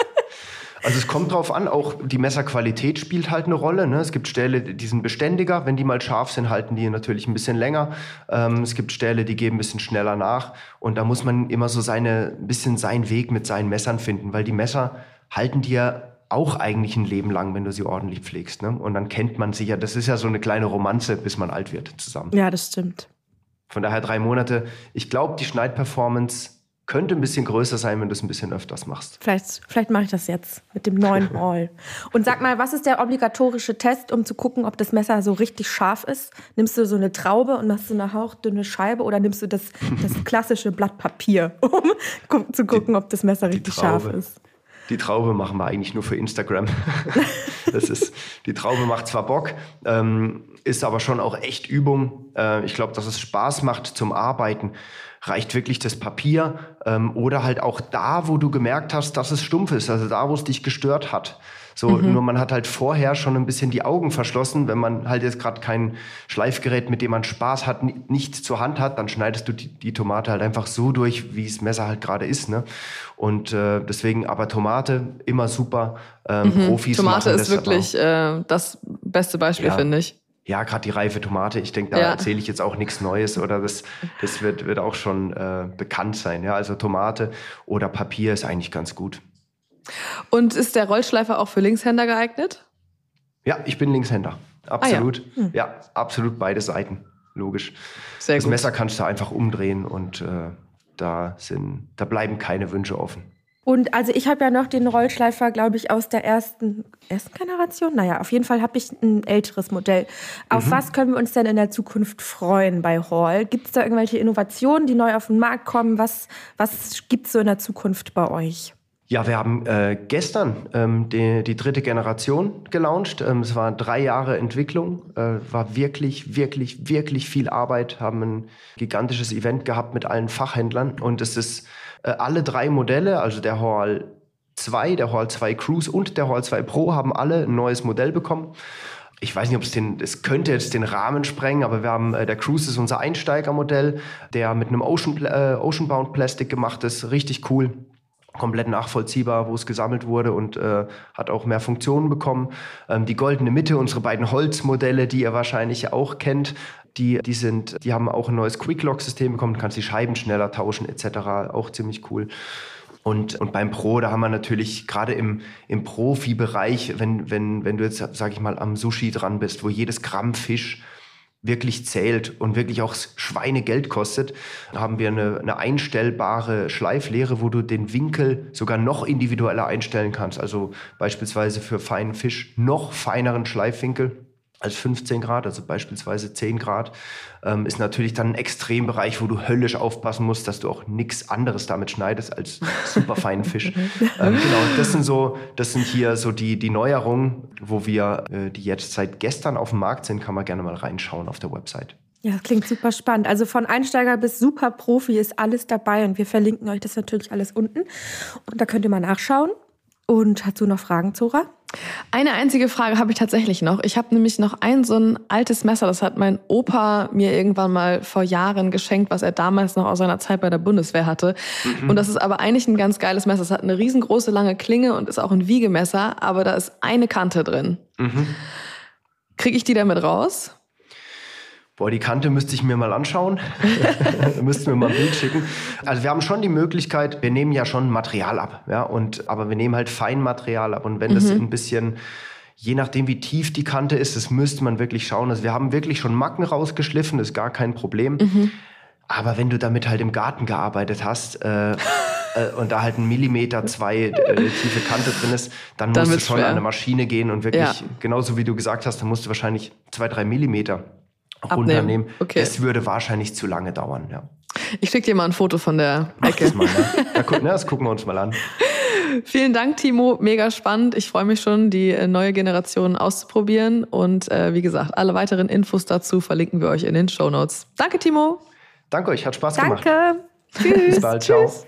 Also es kommt drauf an, auch die Messerqualität spielt halt eine Rolle. Ne? Es gibt Stähle, die sind beständiger. Wenn die mal scharf sind, halten die natürlich ein bisschen länger. Ähm, es gibt Stähle, die geben ein bisschen schneller nach. Und da muss man immer so seine, ein bisschen seinen Weg mit seinen Messern finden. Weil die Messer halten dir auch eigentlich ein Leben lang, wenn du sie ordentlich pflegst. Ne? Und dann kennt man sie ja. Das ist ja so eine kleine Romanze, bis man alt wird zusammen. Ja, das stimmt. Von daher drei Monate. Ich glaube, die Schneidperformance könnte ein bisschen größer sein, wenn du es ein bisschen öfters machst. Vielleicht, vielleicht mache ich das jetzt mit dem neuen Hall. Und sag mal, was ist der obligatorische Test, um zu gucken, ob das Messer so richtig scharf ist? Nimmst du so eine Traube und machst so eine hauchdünne Scheibe oder nimmst du das, das klassische Blatt Papier, um zu gucken, die, ob das Messer richtig scharf ist? Die Traube machen wir eigentlich nur für Instagram. Das ist, die Traube macht zwar Bock, ähm, ist aber schon auch echt Übung. Äh, ich glaube, dass es Spaß macht zum Arbeiten. Reicht wirklich das Papier ähm, oder halt auch da, wo du gemerkt hast, dass es stumpf ist, also da, wo es dich gestört hat. So, mhm. Nur man hat halt vorher schon ein bisschen die Augen verschlossen. Wenn man halt jetzt gerade kein Schleifgerät, mit dem man Spaß hat, n- nichts zur Hand hat, dann schneidest du die, die Tomate halt einfach so durch, wie das Messer halt gerade ist. Ne? Und äh, deswegen, aber Tomate immer super. Ähm, mhm. Profis Tomate machen ist das wirklich äh, das beste Beispiel, ja. finde ich. Ja, gerade die reife Tomate. Ich denke, da ja. erzähle ich jetzt auch nichts Neues oder das, das wird, wird auch schon äh, bekannt sein. Ja? Also Tomate oder Papier ist eigentlich ganz gut. Und ist der Rollschleifer auch für Linkshänder geeignet? Ja, ich bin Linkshänder. Absolut. Ah, ja. Hm. ja, absolut beide Seiten. Logisch. Sehr das gut. Messer kannst du einfach umdrehen und äh, da, sind, da bleiben keine Wünsche offen. Und also ich habe ja noch den Rollschleifer, glaube ich, aus der ersten, ersten Generation. Naja, auf jeden Fall habe ich ein älteres Modell. Auf mhm. was können wir uns denn in der Zukunft freuen bei Hall? Gibt es da irgendwelche Innovationen, die neu auf den Markt kommen? Was, was gibt es so in der Zukunft bei euch? Ja, wir haben äh, gestern ähm, die, die dritte Generation gelauncht. Ähm, es waren drei Jahre Entwicklung, äh, war wirklich, wirklich, wirklich viel Arbeit. Haben ein gigantisches Event gehabt mit allen Fachhändlern und es ist äh, alle drei Modelle, also der Hall zwei, der Hall zwei Cruise und der Hall zwei Pro haben alle ein neues Modell bekommen. Ich weiß nicht, ob es den, es könnte jetzt den Rahmen sprengen, aber wir haben, äh, der Cruise ist unser Einsteigermodell, der mit einem Ocean, äh, Oceanbound Plastic gemacht ist, richtig cool. Komplett nachvollziehbar, wo es gesammelt wurde und äh, hat auch mehr Funktionen bekommen. Ähm, die goldene Mitte, unsere beiden Holzmodelle, die ihr wahrscheinlich auch kennt, Die, die, sind, die haben auch ein neues Quick-Lock-System bekommen, du kannst die Scheiben schneller tauschen et cetera. Auch ziemlich cool. Und, und beim Pro, da haben wir natürlich gerade im, im Profibereich, wenn, wenn, wenn du jetzt, sag ich mal, am Sushi dran bist, wo jedes Gramm Fisch wirklich zählt und wirklich auch Schweinegeld kostet, haben wir eine, eine einstellbare Schleiflehre, wo du den Winkel sogar noch individueller einstellen kannst. Also beispielsweise für feinen Fisch noch feineren Schleifwinkel als fünfzehn Grad, also beispielsweise zehn Grad, ähm, ist natürlich dann ein Extrembereich, wo du höllisch aufpassen musst, dass du auch nichts anderes damit schneidest als super feinen Fisch. ähm, genau, das sind so, das sind hier so die, die Neuerungen, wo wir, äh, die jetzt seit gestern auf dem Markt sind, kann man gerne mal reinschauen auf der Website. Ja, das klingt super spannend. Also von Einsteiger bis super Profi ist alles dabei und wir verlinken euch das natürlich alles unten. Und da könnt ihr mal nachschauen. Und hast du noch Fragen, Zora? Eine einzige Frage habe ich tatsächlich noch. Ich habe nämlich noch ein so ein altes Messer, das hat mein Opa mir irgendwann mal vor Jahren geschenkt, was er damals noch aus seiner Zeit bei der Bundeswehr hatte. Mhm. Und das ist aber eigentlich ein ganz geiles Messer. Es hat eine riesengroße, lange Klinge und ist auch ein Wiegemesser, aber da ist eine Kante drin. Mhm. Kriege ich die damit raus? Boah, die Kante müsste ich mir mal anschauen. Müssten wir mal ein Bild schicken. Also wir haben schon die Möglichkeit, wir nehmen ja schon Material ab, ja, und aber wir nehmen halt Feinmaterial ab. Und wenn mhm. das ein bisschen, je nachdem wie tief die Kante ist, das müsste man wirklich schauen. Also wir haben wirklich schon Macken rausgeschliffen, das ist gar kein Problem. Mhm. Aber wenn du damit halt im Garten gearbeitet hast äh, äh, und da halt ein Millimeter, zwei äh, tiefe Kante drin ist, dann, dann musst du schon schwer. an eine Maschine gehen und wirklich, ja. genauso wie du gesagt hast, dann musst du wahrscheinlich zwei, drei Millimeter runternehmen. Okay. Das würde wahrscheinlich zu lange dauern, ja. Ich schicke dir mal ein Foto von der Ecke. Das, mal, ne? ja, guck, ne, das gucken wir uns mal an. Vielen Dank, Timo. Mega spannend. Ich freue mich schon, die neue Generation auszuprobieren. Und äh, wie gesagt, alle weiteren Infos dazu verlinken wir euch in den Shownotes. Danke, Timo. Danke euch, hat Spaß Danke. gemacht. Danke. Tschüss. Bis bald, ciao. Tschüss.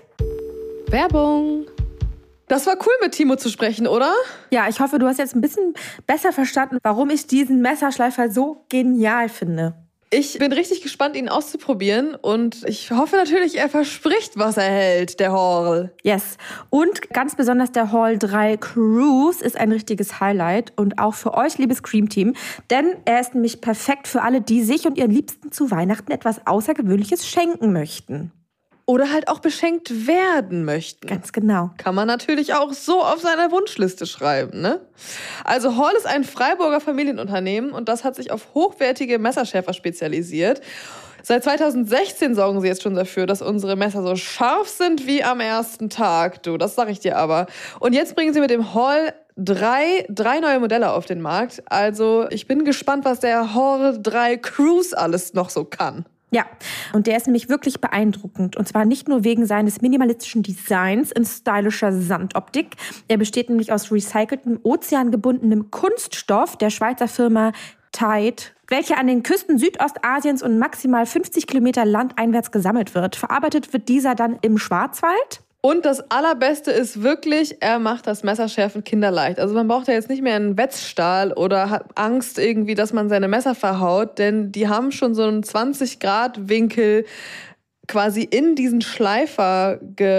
Werbung. Das war cool, mit Timo zu sprechen, oder? Ja, ich hoffe, du hast jetzt ein bisschen besser verstanden, warum ich diesen Messerschleifer so genial finde. Ich bin richtig gespannt, ihn auszuprobieren und ich hoffe natürlich, er verspricht, was er hält, der Horl. Yes. Und ganz besonders der Horl drei Cruise ist ein richtiges Highlight und auch für euch, liebes Cream-Team, denn er ist nämlich perfekt für alle, die sich und ihren Liebsten zu Weihnachten etwas Außergewöhnliches schenken möchten. Oder halt auch beschenkt werden möchten. Ganz genau. Kann man natürlich auch so auf seiner Wunschliste schreiben, ne? Also Horl ist ein Freiburger Familienunternehmen und das hat sich auf hochwertige Messerschärfer spezialisiert. Seit zweitausendsechzehn sorgen sie jetzt schon dafür, dass unsere Messer so scharf sind wie am ersten Tag. Du, das sag ich dir aber. Und jetzt bringen sie mit dem Horl drei, drei neue Modelle auf den Markt. Also ich bin gespannt, was der Horl drei Cruise alles noch so kann. Ja, und der ist nämlich wirklich beeindruckend. Und zwar nicht nur wegen seines minimalistischen Designs in stylischer Sandoptik. Er besteht nämlich aus recyceltem, ozeangebundenem Kunststoff der Schweizer Firma Tide, welche an den Küsten Südostasiens und maximal fünfzig Kilometer landeinwärts gesammelt wird. Verarbeitet wird dieser dann im Schwarzwald. Und das Allerbeste ist wirklich, er macht das Messerschärfen kinderleicht. Also man braucht ja jetzt nicht mehr einen Wetzstahl oder hat Angst irgendwie, dass man seine Messer verhaut, denn die haben schon so einen zwanzig Grad Winkel quasi in diesen Schleifer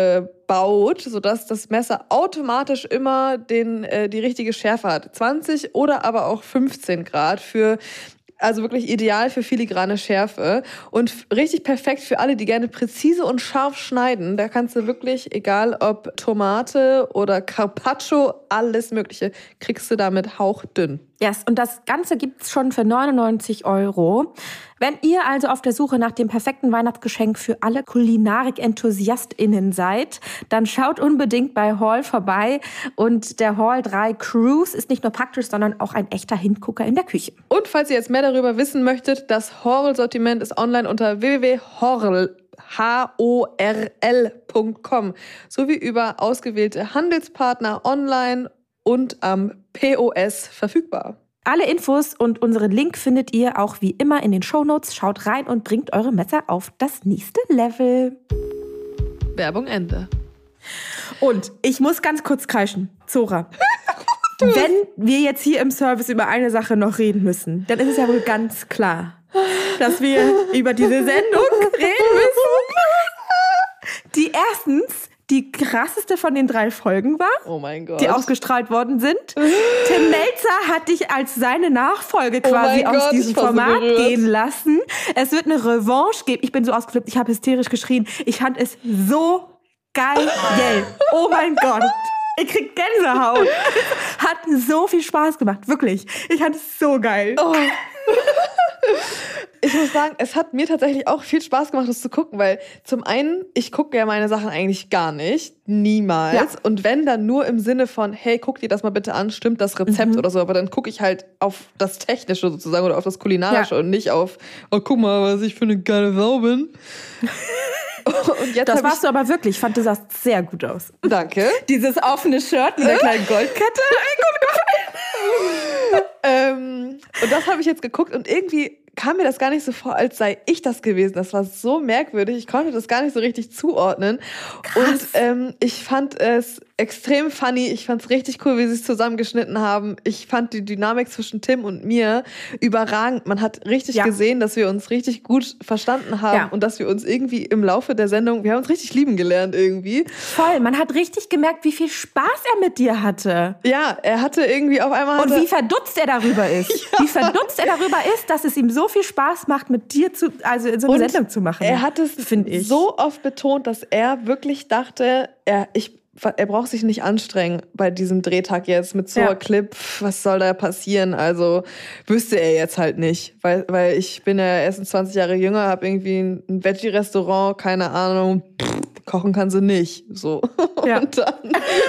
gebaut, sodass das Messer automatisch immer den, äh, die richtige Schärfe hat. zwanzig oder aber auch fünfzehn Grad für... Also wirklich ideal für filigrane Schärfe und richtig perfekt für alle, die gerne präzise und scharf schneiden. Da kannst du wirklich, egal ob Tomate oder Carpaccio, alles Mögliche, kriegst du damit hauchdünn. Yes, und das Ganze gibt's schon für neunundneunzig Euro. Wenn ihr also auf der Suche nach dem perfekten Weihnachtsgeschenk für alle Kulinarik-EnthusiastInnen seid, dann schaut unbedingt bei Horl vorbei. Und der Horl drei Cruise ist nicht nur praktisch, sondern auch ein echter Hingucker in der Küche. Und falls ihr jetzt mehr darüber wissen möchtet, das Horl-Sortiment ist online unter w w w punkt horl H O R L Punkt com sowie über ausgewählte Handelspartner online und am P O S verfügbar. Alle Infos und unseren Link findet ihr auch wie immer in den Shownotes. Schaut rein und bringt eure Messer auf das nächste Level. Werbung Ende. Und ich muss ganz kurz kreischen. Zora, wenn wir jetzt hier im Service über eine Sache noch reden müssen, dann ist es ja wohl ganz klar, dass wir über diese Sendung reden müssen, die erstens die krasseste von den drei Folgen war, oh mein Gott, die ausgestrahlt worden sind. Tim Melzer hat dich als seine Nachfolge quasi oh aus Gott, diesem Format so gehen lassen. Es wird eine Revanche geben. Ich bin so ausgeflippt, ich habe hysterisch geschrien. Ich fand es so geil. Oh mein Gott. Ich krieg Gänsehaut. Hat so viel Spaß gemacht, wirklich. Ich fand es so geil. Oh. Ich muss sagen, es hat mir tatsächlich auch viel Spaß gemacht, das zu gucken, weil zum einen, ich gucke ja meine Sachen eigentlich gar nicht, niemals. Ja. Und wenn, dann nur im Sinne von, hey, guck dir das mal bitte an, stimmt das Rezept mhm. oder so. Aber dann gucke ich halt auf das Technische sozusagen oder auf das Kulinarische ja. und nicht auf, oh, guck mal, was ich für eine geile Sau bin. Und jetzt das warst du aber wirklich. Ich fand, du sahst sehr gut aus. Danke. Dieses offene Shirt mit der kleinen Goldkette. Gut gefallen. ähm, und das habe ich jetzt geguckt und irgendwie kam mir das gar nicht so vor, als sei ich das gewesen. Das war so merkwürdig. Ich konnte das gar nicht so richtig zuordnen. Krass. Und ähm, ich fand es extrem funny. Ich fand es richtig cool, wie sie es zusammengeschnitten haben. Ich fand die Dynamik zwischen Tim und mir überragend. Man hat richtig ja. gesehen, dass wir uns richtig gut verstanden haben ja. und dass wir uns irgendwie im Laufe der Sendung, wir haben uns richtig lieben gelernt irgendwie. Voll. Man hat richtig gemerkt, wie viel Spaß er mit dir hatte. Ja, er hatte irgendwie auf einmal... Und wie verdutzt er darüber ist. Ja. Wie verdutzt er darüber ist, dass es ihm so viel Spaß macht, mit dir zu, also so eine und Sendung zu machen. Er hat es ich. so oft betont, dass er wirklich dachte, er, ich, er braucht sich nicht anstrengen bei diesem Drehtag jetzt mit so einem ja. Clip. Was soll da passieren? Also wüsste er jetzt halt nicht. Weil, weil ich bin ja erst zwanzig Jahre jünger, habe irgendwie ein Veggie-Restaurant, keine Ahnung, pff, kochen kann sie nicht. So. Ja. Und dann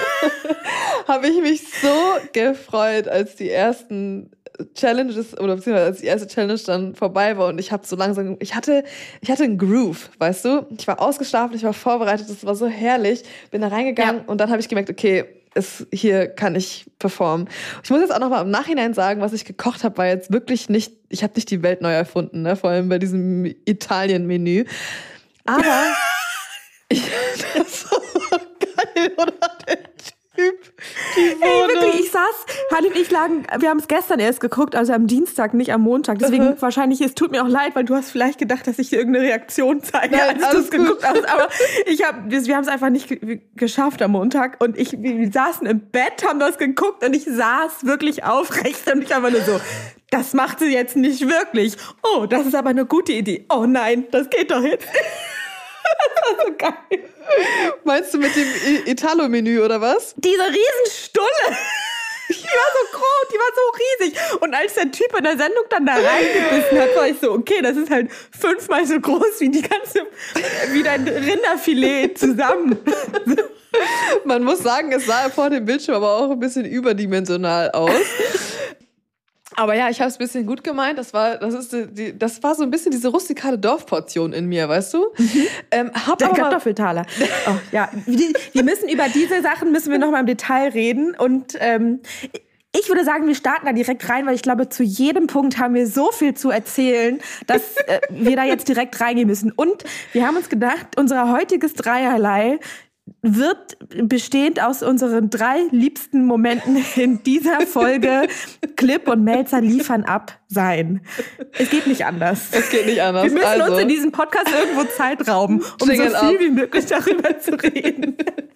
habe ich mich so gefreut, als die ersten Challenges oder beziehungsweise als die erste Challenge dann vorbei war und ich habe so langsam, ich hatte, ich hatte einen Groove, weißt du? Ich war ausgeschlafen, ich war vorbereitet, das war so herrlich, bin da reingegangen ja. und dann habe ich gemerkt, okay, es, hier kann ich performen. Ich muss jetzt auch noch mal im Nachhinein sagen, was ich gekocht habe, war jetzt wirklich nicht, ich habe nicht die Welt neu erfunden, ne? Vor allem bei diesem Italien-Menü. Aber ich, das war so geil, oder? Typ. Hey, wirklich, ich saß, Hanni und ich lagen, wir haben es gestern erst geguckt, also am Dienstag, nicht am Montag. Deswegen uh-huh. wahrscheinlich, es tut mir auch leid, weil du hast vielleicht gedacht, dass ich dir irgendeine Reaktion zeige, Nein, als du es geguckt hast. Aber ich hab, wir haben es einfach nicht ge- geschafft am Montag. Und ich, wir saßen im Bett, haben das geguckt und ich saß wirklich aufrecht und ich einfach nur so, das macht sie jetzt nicht wirklich. Oh, das ist aber eine gute Idee. Oh nein, das geht doch jetzt. Das war so geil. Meinst du mit dem Italo-Menü oder was? Diese Riesenstulle. Die war so groß, die war so riesig. Und als der Typ in der Sendung dann da reingebissen hat, war ich so, okay, das ist halt fünfmal so groß wie die ganze, wie dein Rinderfilet zusammen. Man muss sagen, es sah vor dem Bildschirm aber auch ein bisschen überdimensional aus. Aber ja, ich habe es ein bisschen gut gemeint. Das war, das ist die, das war so ein bisschen diese rustikale Dorfportion in mir, weißt du? Mhm. Ähm, hab Der aber Kartoffeltaler. Oh, ja, wir müssen über diese Sachen müssen wir noch mal im Detail reden. Und ähm, ich würde sagen, wir starten da direkt rein, weil ich glaube, zu jedem Punkt haben wir so viel zu erzählen, dass äh, wir da jetzt direkt reingehen müssen. Und wir haben uns gedacht, unser heutiges Dreierlei wird bestehend aus unseren drei liebsten Momenten in dieser Folge Clip und Melzer liefern ab sein. Es geht nicht anders. Es geht nicht anders. Wir müssen also. uns in diesem Podcast irgendwo Zeit rauben, um Jingle so viel ab. wie möglich darüber zu reden.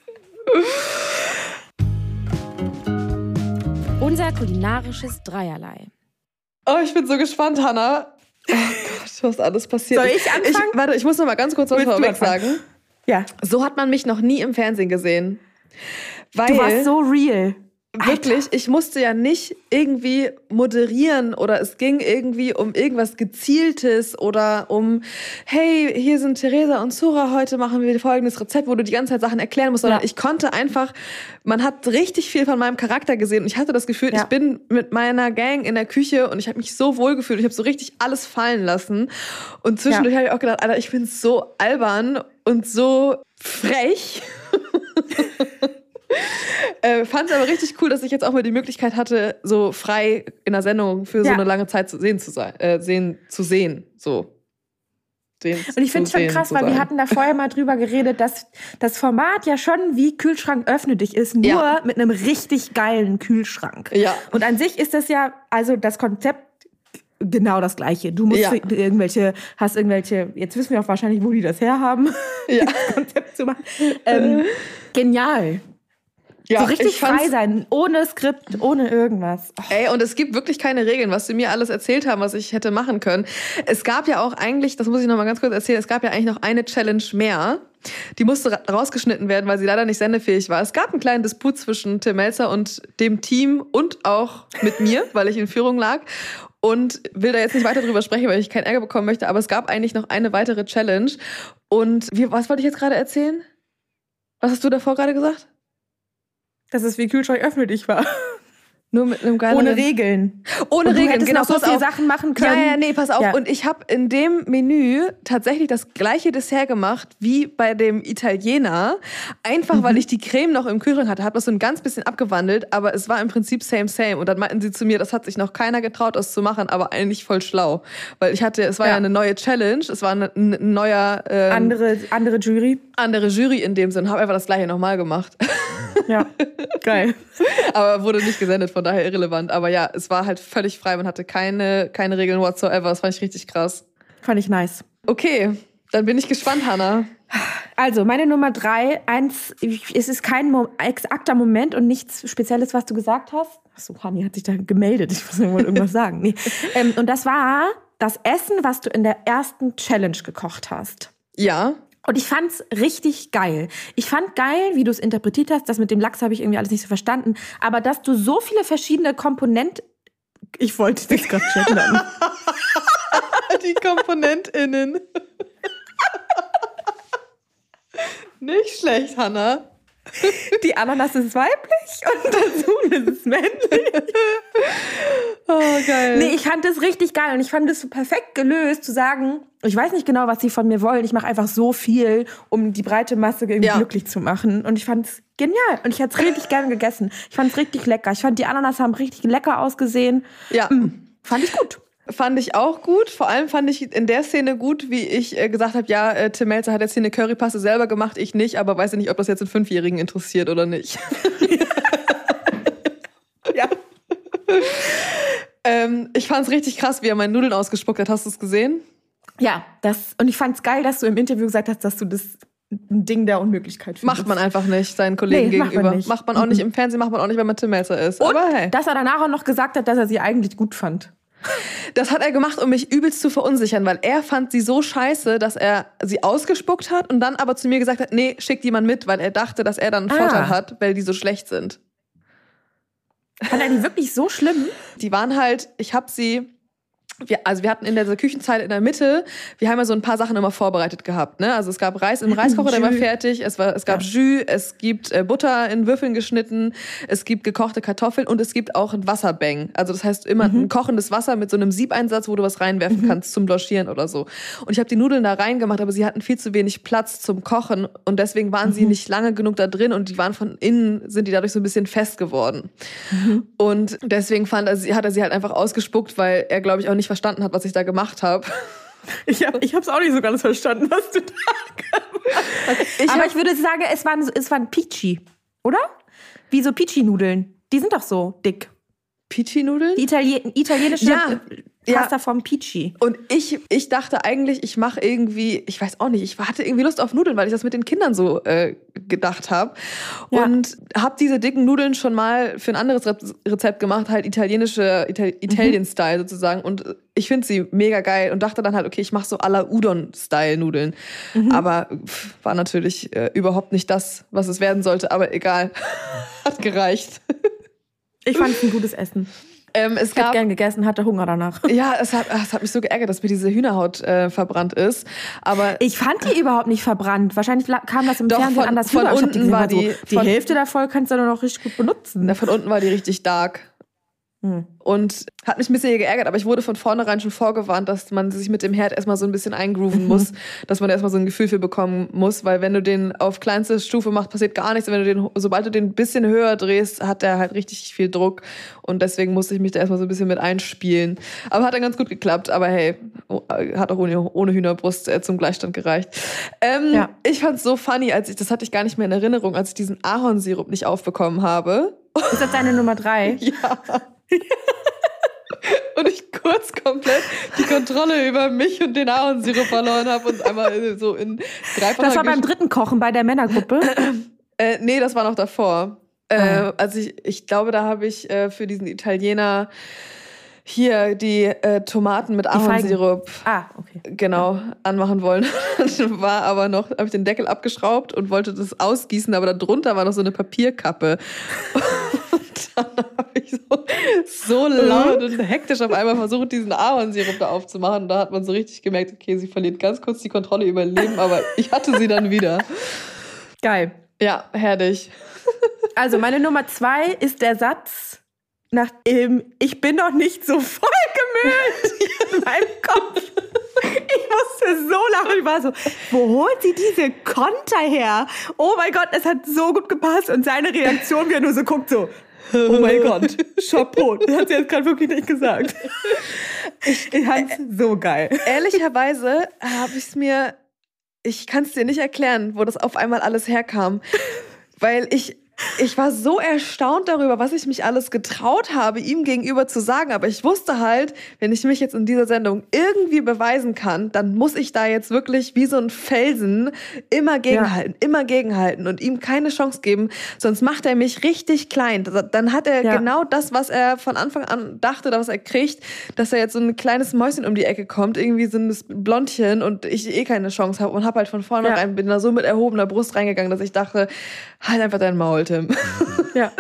Unser kulinarisches Dreierlei. Oh, ich bin so gespannt, Hannah. Oh Gott, was alles passiert. Soll ich anfangen? Ich, warte, ich muss noch mal ganz kurz was vorweg sagen. Ja. So hat man mich noch nie im Fernsehen gesehen. Weil, du warst so real. Wirklich, Alter. ich musste ja nicht irgendwie moderieren oder es ging irgendwie um irgendwas Gezieltes oder um, hey, hier sind Theresa und Zora, heute machen wir folgendes Rezept, wo du die ganze Zeit Sachen erklären musst, sondern ja. ich konnte einfach, man hat richtig viel von meinem Charakter gesehen und ich hatte das Gefühl, ja. ich bin mit meiner Gang in der Küche und ich habe mich so wohl gefühlt, ich habe so richtig alles fallen lassen und zwischendurch ja. habe ich auch gedacht, Alter, ich bin so albern und so frech. Äh, fand es aber richtig cool, dass ich jetzt auch mal die Möglichkeit hatte, so frei in der Sendung für ja. so eine lange Zeit zu sehen zu sein, äh, sehen, zu sehen, so. Sehen, und ich finde es schon krass, weil wir hatten da vorher mal drüber geredet, dass das Format ja schon wie Kühlschrank öffne dich ist, nur ja. mit einem richtig geilen Kühlschrank. Ja. Und an sich ist das ja, also das Konzept genau das Gleiche. Du musst Ja. irgendwelche, hast irgendwelche, jetzt wissen wir auch wahrscheinlich, wo die das herhaben, Ja. das Konzept zu machen. Ähm, genial. Ja, so richtig ich fand's- frei sein, ohne Skript, ohne irgendwas. Oh. Ey, und es gibt wirklich keine Regeln, was sie mir alles erzählt haben, was ich hätte machen können. Es gab ja auch eigentlich, das muss ich noch mal ganz kurz erzählen, es gab ja eigentlich noch eine Challenge mehr. Die musste ra- rausgeschnitten werden, weil sie leider nicht sendefähig war. Es gab einen kleinen Disput zwischen Tim Melzer und dem Team und auch mit mir, weil ich in Führung lag. Und will da jetzt nicht weiter drüber sprechen, weil ich keinen Ärger bekommen möchte. Aber es gab eigentlich noch eine weitere Challenge. Und wie, was wollte ich jetzt gerade erzählen? Was hast du davor gerade gesagt? Das ist wie Kühlschrank öffne dich war. Nur mit einem geileren... Ohne Regeln. Ohne Und du Regeln, hättest genau. noch so pass viele auf. Sachen machen Ja, können. ja, nee, pass auf. Ja. Und ich habe in dem Menü tatsächlich das gleiche Dessert gemacht wie bei dem Italiener. Einfach, Mhm. weil ich die Creme noch im Kühlschrank hatte. Habe das so ein ganz bisschen abgewandelt, aber es war im Prinzip same, same. Und dann meinten sie zu mir, das hat sich noch keiner getraut, das zu machen, aber eigentlich voll schlau. Weil ich hatte, es war ja, Ja. eine neue Challenge, es war ein, ein neuer, ähm, Andere, andere Jury. andere Jury in dem Sinn. Habe einfach das gleiche nochmal gemacht. Ja, geil. Aber wurde nicht gesendet, von daher irrelevant. Aber ja, es war halt völlig frei. Man hatte keine, keine Regeln whatsoever. Das fand ich richtig krass. Fand ich nice. Okay, dann bin ich gespannt, Hanna. Also, meine Nummer drei, eins, es ist kein Mo- exakter Moment und nichts Spezielles, was du gesagt hast. Achso, Hanni hat sich da gemeldet. Ich muss ja wohl irgendwas sagen. Nee. Ähm, und das war das Essen, was du in der ersten Challenge gekocht hast. Ja. Und ich fand's richtig geil. Ich fand geil, wie du es interpretiert hast. Das mit dem Lachs habe ich irgendwie alles nicht so verstanden. Aber dass du so viele verschiedene Komponenten... Ich wollte das gerade gendern. Die KomponentInnen. Nicht schlecht, Hanna. Die Ananas ist weiblich und das Huhn ist männlich. Oh, geil. Nee, ich fand das richtig geil und ich fand es so perfekt gelöst, zu sagen, ich weiß nicht genau, was sie von mir wollen. Ich mache einfach so viel, um die breite Masse irgendwie Ja. glücklich zu machen. Und ich fand es genial. Und ich hätte es richtig gerne gegessen. Ich fand es richtig lecker. Ich fand, die Ananas haben richtig lecker ausgesehen. Ja. Mm, fand ich gut. Fand ich auch gut. Vor allem fand ich in der Szene gut, wie ich äh, gesagt habe, ja, äh, Tim Melzer hat jetzt hier eine Currypaste selber gemacht, ich nicht, aber weiß ja nicht, ob das jetzt einen Fünfjährigen interessiert oder nicht. Ja. ähm, ich fand es richtig krass, wie er meine Nudeln ausgespuckt hat. Hast du es gesehen? Ja, das, und ich fand es geil, dass du im Interview gesagt hast, dass du das ein Ding der Unmöglichkeit findest. Macht man einfach nicht seinen Kollegen Nee, macht man gegenüber. nicht. Macht man auch nicht im Fernsehen, macht man auch nicht, wenn man Tim Melzer ist. Und aber hey. dass er danach auch noch gesagt hat, dass er sie eigentlich gut fand. Das hat er gemacht, um mich übelst zu verunsichern, weil er fand sie so scheiße, dass er sie ausgespuckt hat und dann aber zu mir gesagt hat, nee, schickt jemand mit, weil er dachte, dass er dann einen Ah. Vorteil hat, weil die so schlecht sind. Fand er die wirklich so schlimm? Die waren halt, ich hab sie, wir, also wir hatten in der Küchenzeile in der Mitte, wir haben ja so ein paar Sachen immer vorbereitet gehabt, ne? Also es gab Reis im Reiskocher, der war Jus. fertig, es, war, es gab Ja. Jus, es gibt äh, Butter in Würfeln geschnitten, es gibt gekochte Kartoffeln und es gibt auch ein Wasserbang. Also das heißt immer ein kochendes Wasser mit so einem Siebeinsatz, wo du was reinwerfen kannst zum Blanchieren oder so. Und ich habe die Nudeln da reingemacht, aber sie hatten viel zu wenig Platz zum Kochen und deswegen waren sie nicht lange genug da drin und die waren von innen, sind die dadurch so ein bisschen fest geworden. Und deswegen fand er, sie- hat er sie halt einfach ausgespuckt, weil er, glaube ich, auch nicht verstanden hat, was ich da gemacht habe. Ich habe ich hab's auch nicht so ganz verstanden, was du da gemacht hast. Ich Aber hab- ich würde sagen, es waren, es waren Peachy, oder? Wie so Peachy-Nudeln. Die sind doch so dick. Peachy-Nudeln? Die Italien italienische Ja, Pasta ja. vom Peachy. Und ich, ich dachte eigentlich, ich mache irgendwie, ich weiß auch nicht, ich hatte irgendwie Lust auf Nudeln, weil ich das mit den Kindern so äh, gedacht habe. Ja. Und habe diese dicken Nudeln schon mal für ein anderes Re- Rezept gemacht, halt italienische, Ital- Italien-Style sozusagen. Und ich finde sie mega geil und dachte dann halt, okay, ich mache so à la Udon-Style-Nudeln. Aber pff, war natürlich äh, überhaupt nicht das, was es werden sollte. Aber egal, hat gereicht. Ich fand es ein gutes Essen. Ähm, es Ich hätte gab gern gegessen, hatte Hunger danach. Ja, es hat, es hat mich so geärgert, dass mir diese Hühnerhaut äh, verbrannt ist. Aber Ich fand die überhaupt nicht verbrannt. Wahrscheinlich la- kam das im Doch, Fernsehen von- anders von rüber. Ich hab unten gesehen, war also, die- die von- Hälfte davon kannst du dann noch richtig gut benutzen. na, von unten war die richtig dark. Hm. Und hat mich ein bisschen geärgert, aber ich wurde von vornherein schon vorgewarnt, dass man sich mit dem Herd erstmal so ein bisschen eingrooven muss, dass man erstmal so ein Gefühl für bekommen muss, weil wenn du den auf kleinste Stufe machst, passiert gar nichts. Und wenn du den, sobald du den ein bisschen höher drehst, hat der halt richtig viel Druck und deswegen musste ich mich da erstmal so ein bisschen mit einspielen. Aber hat dann ganz gut geklappt, aber hey, hat auch ohne, ohne Hühnerbrust äh, zum Gleichstand gereicht. Ähm, Ja. Ich fand's so funny, als ich, das hatte ich gar nicht mehr in Erinnerung, als ich diesen Ahornsirup nicht aufbekommen habe. Ist das deine Nummer drei? Ja. und ich kurz komplett die Kontrolle über mich und den Ahornsirup verloren habe und einmal so in dreifacher... Das war beim dritten Kochen bei der Männergruppe? äh, nee, das war noch davor. Äh, ah. Also ich, ich glaube, da habe ich äh, für diesen Italiener hier die äh, Tomaten mit Ahornsirup ah, okay. genau anmachen wollen. War aber noch, habe ich den Deckel abgeschraubt und wollte das ausgießen, aber da drunter war noch so eine Papierkappe. Und dann habe ich so, so laut und hektisch auf einmal versucht, diesen Ahornsirup da aufzumachen. Und da hat man so richtig gemerkt, okay, sie verliert ganz kurz die Kontrolle über ihr Leben, aber ich hatte sie dann wieder. Geil. Ja, herrlich. Also meine Nummer zwei ist der Satz, nach dem ich bin noch nicht so voll gemüht in meinem Kopf. Ich musste so lachen. Ich war so, wo holt sie diese Konter her? Oh mein Gott, es hat so gut gepasst. Und seine Reaktion, wie er nur so guckt, so, oh mein Gott, Chapeau. Das hat sie jetzt gerade wirklich nicht gesagt. Ich, ich fand's so geil. Ehrlicherweise habe ich es mir, ich kann es dir nicht erklären, wo das auf einmal alles herkam. Weil ich... Ich war so erstaunt darüber, was ich mich alles getraut habe, ihm gegenüber zu sagen. Aber ich wusste halt, wenn ich mich jetzt in dieser Sendung irgendwie beweisen kann, dann muss ich da jetzt wirklich wie so ein Felsen immer gegenhalten, ja. immer gegenhalten und ihm keine Chance geben. Sonst macht er mich richtig klein. Dann hat er ja. genau das, was er von Anfang an dachte, was er kriegt, dass er jetzt so ein kleines Mäuschen um die Ecke kommt, irgendwie so ein Blondchen und ich eh keine Chance habe und habe halt von vornherein, ja. bin da so mit erhobener Brust reingegangen, dass ich dachte, halt einfach dein Maul, Tim. Ja.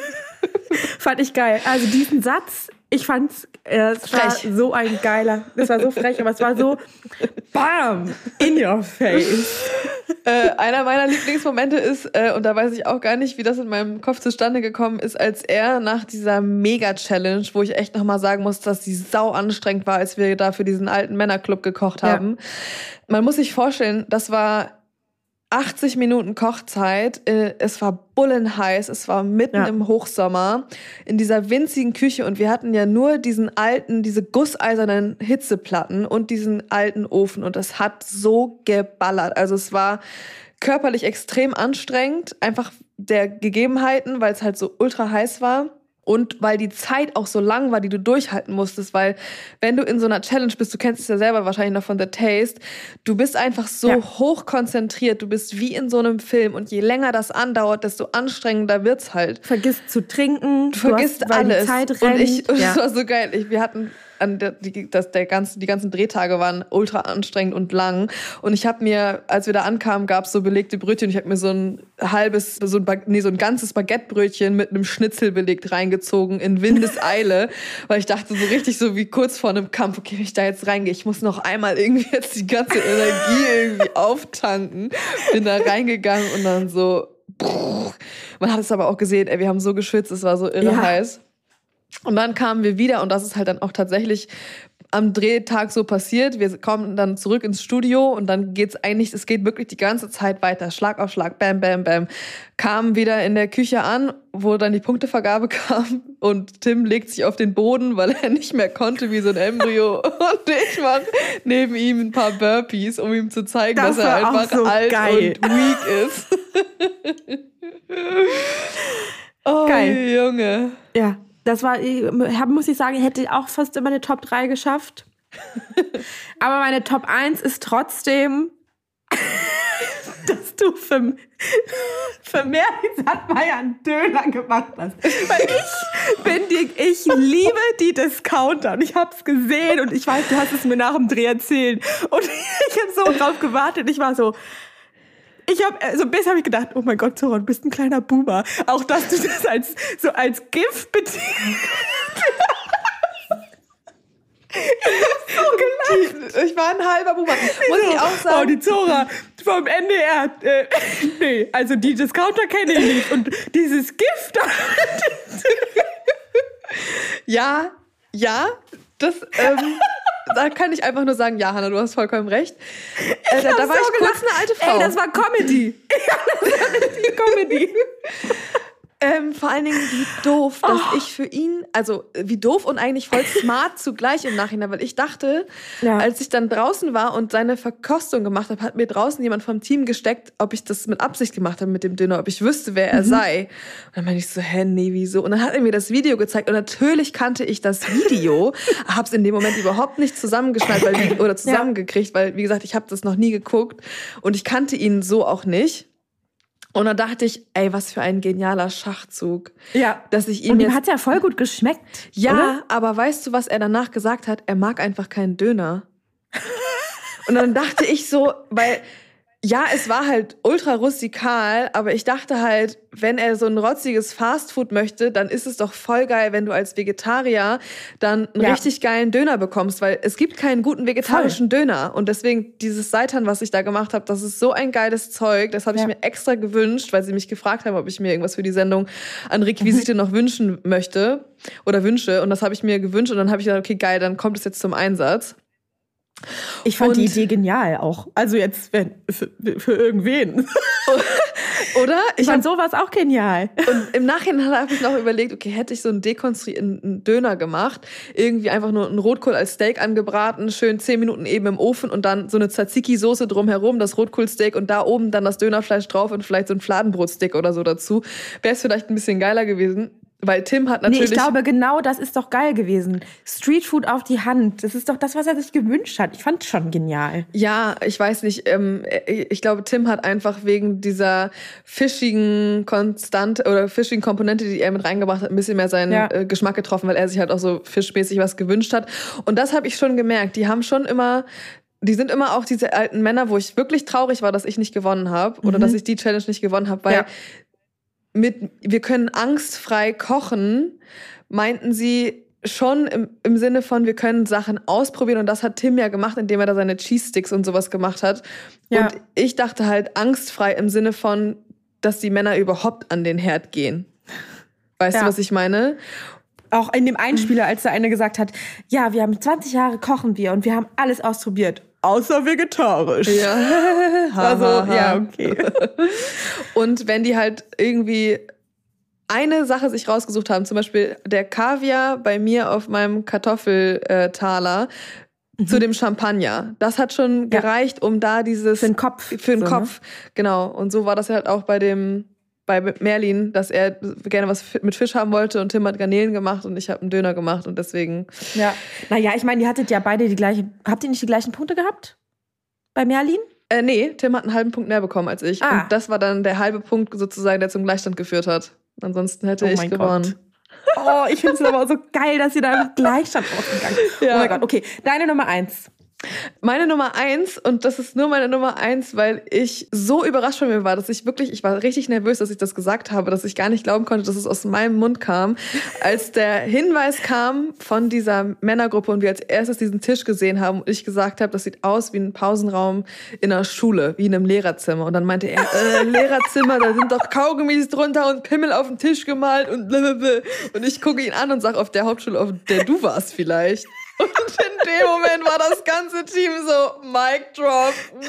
Fand ich geil. Also diesen Satz, ich fand's, äh, es war so ein geiler, es war so frech, aber es war so bam, in your face. Äh, einer meiner Lieblingsmomente ist, äh, und da weiß ich auch gar nicht, wie das in meinem Kopf zustande gekommen ist, als er nach dieser Mega-Challenge, wo ich echt nochmal sagen muss, dass die sau anstrengend war, als wir da für diesen alten Männerclub gekocht haben. Ja. Man muss sich vorstellen, das war achtzig Minuten Kochzeit, es war bullenheiß, es war mitten ja. im Hochsommer in dieser winzigen Küche und wir hatten ja nur diesen alten, diese gusseisernen Hitzeplatten und diesen alten Ofen und das hat so geballert. Also es war körperlich extrem anstrengend, einfach der Gegebenheiten, weil es halt so ultra heiß war. Und weil die Zeit auch so lang war, die du durchhalten musstest, weil wenn du in so einer Challenge bist, du kennst es ja selber wahrscheinlich noch von The Taste, du bist einfach so ja. hoch konzentriert, du bist wie in so einem Film und je länger das andauert, desto anstrengender wird's halt. Vergisst zu trinken, du vergisst hast, alles. Die Zeit rennt. Und ich, und ja. das war so geil. Ich, wir hatten an der, die, das, der ganzen, die ganzen Drehtage waren ultra anstrengend und lang. Und ich habe mir, als wir da ankamen, gab es so belegte Brötchen. Ich habe mir so ein halbes, so ein, nee, so ein ganzes Baguettebrötchen mit einem Schnitzel belegt reingezogen in Windeseile, weil ich dachte so richtig so wie kurz vor einem Kampf, okay, wenn ich da jetzt reingehe, ich muss noch einmal irgendwie jetzt die ganze Energie irgendwie auftanken. Bin da reingegangen und dann so, pff. Man hat es aber auch gesehen, ey, wir haben so geschwitzt, es war so irre ja. heiß. Und dann kamen wir wieder und das ist halt dann auch tatsächlich am Drehtag so passiert. Wir kommen dann zurück ins Studio und dann geht's eigentlich, es geht wirklich die ganze Zeit weiter, Schlag auf Schlag, bam, bam, bam. Kamen wieder in der Küche an, wo dann die Punktevergabe kam und Tim legt sich auf den Boden, weil er nicht mehr konnte wie so ein Embryo und ich mache neben ihm ein paar Burpees, um ihm zu zeigen, das dass er einfach so alt geil. und weak ist. Oh, geil. Junge. Ja. Das war, muss ich sagen, hätte auch fast immer eine Top drei geschafft. Aber meine Top eins ist trotzdem, dass du für, für Merlin Sattmeier einen Döner gemacht hast. Weil ich bin die, ich liebe die Discounter und ich hab's gesehen und ich weiß, du hast es mir nach dem Dreh erzählt. Und ich habe so drauf gewartet. Ich war so, Ich habe so ein bisschen habe ich gedacht, oh mein Gott, Zora, du bist ein kleiner Boomer. Auch dass du das als so als Gift beziehst. Ich hab so gelacht. Ich war ein halber Boomer. Muss so, ich auch sagen. Oh, die Zora vom N D R. Äh, nee, also die Discounter kenne ich nicht. Und dieses Gift. Ja, ja, das, ähm, da kann ich einfach nur sagen, ja, Hannah, du hast vollkommen recht. Äh, da da war so ich kurz eine alte Frau. Ey, das war Comedy. Ja, das war richtig Comedy. Ähm, vor allen Dingen, wie doof, dass oh. ich für ihn, also wie doof und eigentlich voll smart zugleich im Nachhinein, weil ich dachte, ja. als ich dann draußen war und seine Verkostung gemacht habe, hat mir draußen jemand vom Team gesteckt, ob ich das mit Absicht gemacht habe mit dem Döner, ob ich wüsste, wer er mhm. sei. Und dann meinte ich so, hä, nee, wieso? Und dann hat er mir das Video gezeigt und natürlich kannte ich das Video, hab's in dem Moment überhaupt nicht zusammengeschnallt weil, oder zusammengekriegt, ja. weil, wie gesagt, ich habe das noch nie geguckt und ich kannte ihn so auch nicht. Und dann dachte ich, ey, was für ein genialer Schachzug. Ja. Dass ich ihm und ihm jetzt hat's ja voll gut geschmeckt. Ja, oder? Aber weißt du, was er danach gesagt hat? Er mag einfach keinen Döner. Und dann dachte ich so, weil, ja, es war halt ultra rustikal, aber ich dachte halt, wenn er so ein rotziges Fastfood möchte, dann ist es doch voll geil, wenn du als Vegetarier dann einen ja. richtig geilen Döner bekommst, weil es gibt keinen guten vegetarischen voll. Döner. Und deswegen dieses Seitan, was ich da gemacht habe, das ist so ein geiles Zeug. Das habe ich ja. mir extra gewünscht, weil sie mich gefragt haben, ob ich mir irgendwas für die Sendung an Requisite mhm. noch wünschen möchte oder wünsche. Und das habe ich mir gewünscht und dann habe ich gedacht, okay, geil, dann kommt es jetzt zum Einsatz. Ich fand und, die Idee genial auch. Also jetzt wenn, für, für irgendwen. Oder? Ich, ich fand sowas auch genial. Und im Nachhinein habe ich noch überlegt, okay, hätte ich so einen dekonstruierten Döner gemacht, irgendwie einfach nur einen Rotkohl als Steak angebraten, schön zehn Minuten eben im Ofen und dann so eine Tzatziki-Soße drumherum, das Rotkohlsteak und da oben dann das Dönerfleisch drauf und vielleicht so ein Fladenbrotsteak oder so dazu. Wäre es vielleicht ein bisschen geiler gewesen. Weil Tim hat natürlich... Nee, ich glaube, genau das ist doch geil gewesen. Streetfood auf die Hand. Das ist doch das, was er sich gewünscht hat. Ich fand es schon genial. Ja, ich weiß nicht. Ähm, ich glaube, Tim hat einfach wegen dieser fischigen Konstant oder fischigen Komponente, die er mit reingebracht hat, ein bisschen mehr seinen ja. äh, Geschmack getroffen, weil er sich halt auch so fischmäßig was gewünscht hat. Und das habe ich schon gemerkt. Die haben schon immer... Die sind immer auch diese alten Männer, wo ich wirklich traurig war, dass ich nicht gewonnen habe. Oder mhm. dass ich die Challenge nicht gewonnen habe, weil... Ja. Mit, wir können angstfrei kochen, meinten sie schon im, im Sinne von, wir können Sachen ausprobieren. Und das hat Tim ja gemacht, indem er da seine Cheese Sticks und sowas gemacht hat. Ja. Und ich dachte halt angstfrei im Sinne von, dass die Männer überhaupt an den Herd gehen. Weißt ja. du, was ich meine? Auch in dem Einspieler, als der eine gesagt hat, ja, wir haben zwanzig Jahre kochen wir und wir haben alles ausprobiert. Außer vegetarisch. Ja. Also, ja, okay. Und wenn die halt irgendwie eine Sache sich rausgesucht haben, zum Beispiel der Kaviar bei mir auf meinem Kartoffeltaler mhm. zu dem Champagner, das hat schon ja. gereicht, um da dieses... Für den Kopf. Für den so, Kopf, ne? Genau. Und so war das halt auch bei dem... bei Merlin, dass er gerne was mit Fisch haben wollte und Tim hat Garnelen gemacht und ich habe einen Döner gemacht und deswegen... Ja, naja, ich meine, ihr hattet ja beide die gleiche... Habt ihr nicht die gleichen Punkte gehabt? Bei Merlin? Äh, nee, Tim hat einen halben Punkt mehr bekommen als ich. Ah. Und das war dann der halbe Punkt sozusagen, der zum Gleichstand geführt hat. Ansonsten hätte oh ich gewonnen. Gott. Oh, ich finde es aber so geil, dass ihr da im Gleichstand rausgegangen seid. Ja. Oh mein Gott, okay. Deine Nummer eins. Meine Nummer eins, und das ist nur meine Nummer eins, weil ich so überrascht von mir war, dass ich wirklich, ich war richtig nervös, dass ich das gesagt habe, dass ich gar nicht glauben konnte, dass es aus meinem Mund kam. Als der Hinweis kam von dieser Männergruppe und wir als erstes diesen Tisch gesehen haben und ich gesagt habe, das sieht aus wie ein Pausenraum in einer Schule, wie in einem Lehrerzimmer. Und dann meinte er, äh, Lehrerzimmer, da sind doch Kaugummis drunter und Pimmel auf den Tisch gemalt und blablabla. Und ich gucke ihn an und sage, auf der Hauptschule, auf der du warst vielleicht. Und in dem Moment war das ganze Team so, Mic drop,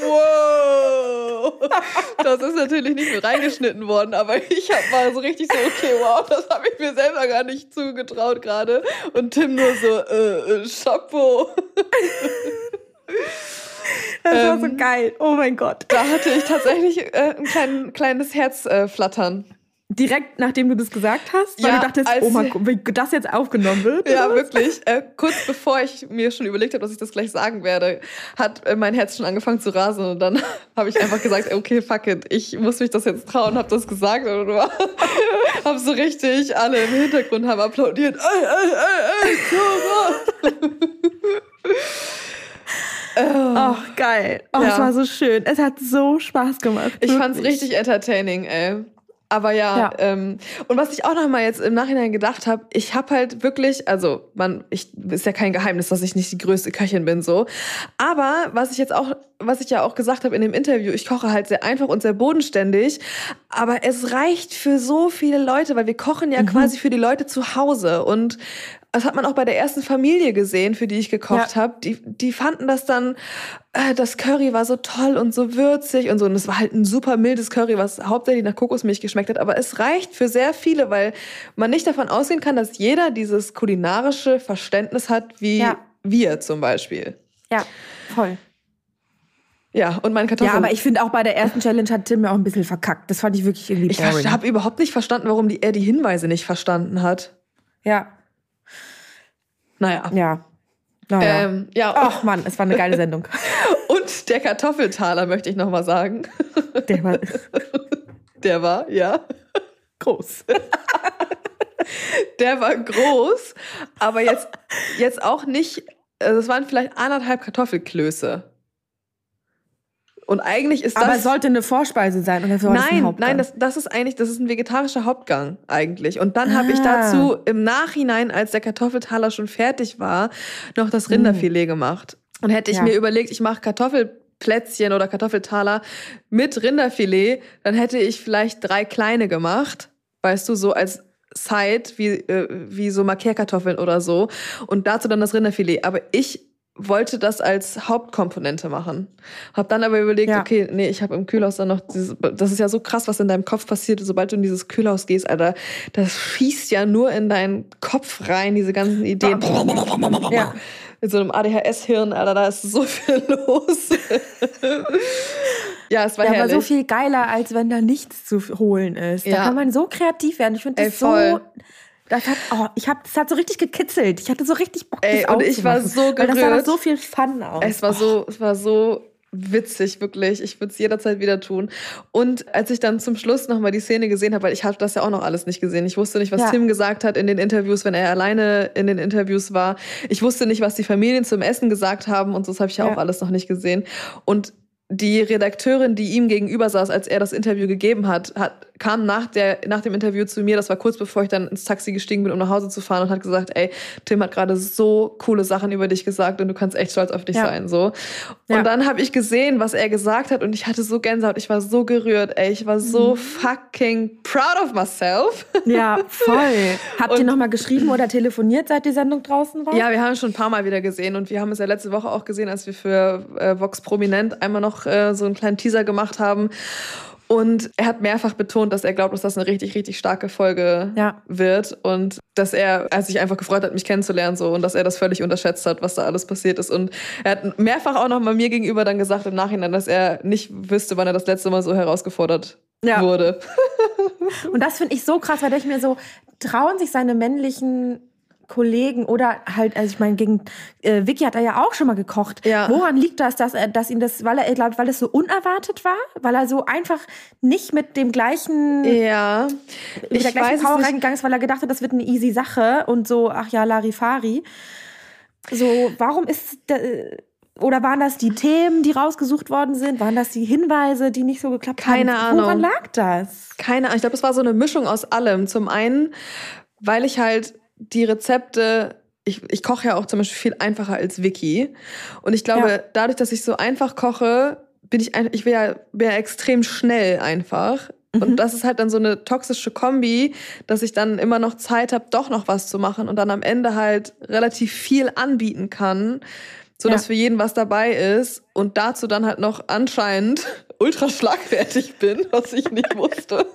wow. Das ist natürlich nicht mit reingeschnitten worden, aber ich hab, war so richtig so, okay, wow, das habe ich mir selber gar nicht zugetraut gerade. Und Tim nur so, äh, äh Chapeau. Das war ähm, so geil, oh mein Gott. Da hatte ich tatsächlich äh, ein klein, kleines Herzflattern. Äh, Direkt nachdem du das gesagt hast? Weil ja, du dachtest, oh mein Gott, wie das jetzt aufgenommen wird? Ja, wirklich. Äh, kurz bevor ich mir schon überlegt habe, dass ich das gleich sagen werde, hat äh, mein Herz schon angefangen zu rasen. Und dann habe ich einfach gesagt, okay, fuck it, ich muss mich das jetzt trauen, habe das gesagt. Und habe so richtig, alle im Hintergrund haben applaudiert. Ey, ey, ey, ey, so. Ach, oh, geil. Oh, ja. Es war so schön. Es hat so Spaß gemacht. Ich fand's richtig entertaining, ey. Aber ja, ja. Ähm, und was ich auch noch mal jetzt im Nachhinein gedacht habe, ich habe halt wirklich, also man, ich ist ja kein Geheimnis, dass ich nicht die größte Köchin bin so, aber was ich jetzt auch, was ich ja auch gesagt habe in dem Interview, ich koche halt sehr einfach und sehr bodenständig, aber es reicht für so viele Leute, weil wir kochen ja mhm. quasi für die Leute zu Hause und das hat man auch bei der ersten Familie gesehen, für die ich gekocht ja. habe. Die, die fanden das dann, äh, das Curry war so toll und so würzig und so. Und es war halt ein super mildes Curry, was hauptsächlich nach Kokosmilch geschmeckt hat. Aber es reicht für sehr viele, weil man nicht davon ausgehen kann, dass jeder dieses kulinarische Verständnis hat, wie ja. wir zum Beispiel. Ja, voll. Ja, und meine Kartoffeln. Ja, aber ich finde auch bei der ersten Challenge hat Tim mir auch ein bisschen verkackt. Das fand ich wirklich irgendwie boring. Ich habe überhaupt nicht verstanden, warum die, er die Hinweise nicht verstanden hat. Ja. Naja. Ja. Naja. Ähm, ja. Ach Mann, es war eine geile Sendung. Und der Kartoffeltaler, möchte ich noch mal sagen. Der war... Der war, ja. Groß. Der war groß, aber jetzt, jetzt auch nicht... Also es waren vielleicht anderthalb Kartoffelklöße. Und eigentlich ist das... Aber es sollte eine Vorspeise sein oder so. Nein, nein, das, das ist eigentlich, das ist ein vegetarischer Hauptgang eigentlich. Und dann ah. habe ich dazu im Nachhinein, als der Kartoffeltaler schon fertig war, noch das Rinderfilet mm. gemacht. Und hätte ich ja. mir überlegt, ich mache Kartoffelplätzchen oder Kartoffeltaler mit Rinderfilet, dann hätte ich vielleicht drei kleine gemacht, weißt du, so als Side, wie, äh, wie so Marquerkartoffeln oder so. Und dazu dann das Rinderfilet. Aber ich wollte das als Hauptkomponente machen. Hab dann aber überlegt, ja. okay, nee, ich habe im Kühlhaus dann noch dieses, das ist ja so krass, was in deinem Kopf passiert, sobald du in dieses Kühlhaus gehst, Alter, das schießt ja nur in deinen Kopf rein, diese ganzen Ideen. Ja. Mit so einem A D H S-Hirn, Alter, da ist so viel los. Ja, es war ja, herrlich. Aber so viel geiler, als wenn da nichts zu holen ist. Da ja. kann man so kreativ werden. Ich finde das Ey, voll. so... Das hat, oh, ich hab, das hat so richtig gekitzelt. Ich hatte so richtig Bock, Ey, das und ich war so gerührt. Weil das sah doch so viel Fun aus. Es war so, es war so witzig, wirklich. Ich würde es jederzeit wieder tun. Und als ich dann zum Schluss nochmal die Szene gesehen habe, weil ich habe das ja auch noch alles nicht gesehen. Ich wusste nicht, was ja. Tim gesagt hat in den Interviews, wenn er alleine in den Interviews war. Ich wusste nicht, was die Familien zum Essen gesagt haben und so, das habe ich ja, ja auch alles noch nicht gesehen. Und die Redakteurin, die ihm gegenüber saß, als er das Interview gegeben hat, hat kam nach, der, nach dem Interview zu mir, das war kurz bevor ich dann ins Taxi gestiegen bin, um nach Hause zu fahren, und hat gesagt, ey, Tim hat gerade so coole Sachen über dich gesagt und du kannst echt stolz auf dich ja. sein. So. Und ja. dann habe ich gesehen, was er gesagt hat, und ich hatte so Gänsehaut, ich war so gerührt, ey, ich war so mhm. fucking proud of myself. Ja, voll. Habt und, ihr nochmal geschrieben oder telefoniert, seit die Sendung draußen war? Ja, wir haben es schon ein paar Mal wieder gesehen, und wir haben es ja letzte Woche auch gesehen, als wir für äh, Vox Prominent einmal noch äh, so einen kleinen Teaser gemacht haben. Und er hat mehrfach betont, dass er glaubt, dass das eine richtig, richtig starke Folge ja. wird. Und dass er, er sich einfach gefreut hat, mich kennenzulernen, so, und dass er das völlig unterschätzt hat, was da alles passiert ist. Und er hat mehrfach auch noch mal mir gegenüber dann gesagt im Nachhinein, dass er nicht wüsste, wann er das letzte Mal so herausgefordert ja. wurde. Und das finde ich so krass, weil ich mir so, trauen sich seine männlichen Kollegen oder halt, also ich meine, gegen äh, Vicky hat er ja auch schon mal gekocht. Ja. Woran liegt das, dass er, dass ihn das, weil er glaubt, weil es so unerwartet war, weil er so einfach nicht mit dem gleichen, ja, mit ich der gleichen Power reingegangen ist, weil er gedacht hat, das wird eine easy Sache und so, ach ja, Larifari. So, warum ist äh, oder waren das die Themen, die rausgesucht worden sind? Waren das die Hinweise, die nicht so geklappt Keine haben? Keine Ahnung. Woran lag das? Keine Ahnung. Ich glaube, es war so eine Mischung aus allem. Zum einen, weil ich halt die Rezepte, ich, ich koche ja auch zum Beispiel viel einfacher als Vicky. Und ich glaube, ja. dadurch, dass ich so einfach koche, bin ich, ein, ich bin ja, bin ja extrem schnell einfach. Mhm. Und das ist halt dann so eine toxische Kombi, dass ich dann immer noch Zeit habe, doch noch was zu machen und dann am Ende halt relativ viel anbieten kann, sodass ja. für jeden was dabei ist. Und dazu dann halt noch anscheinend ultra schlagfertig bin, was ich nicht wusste.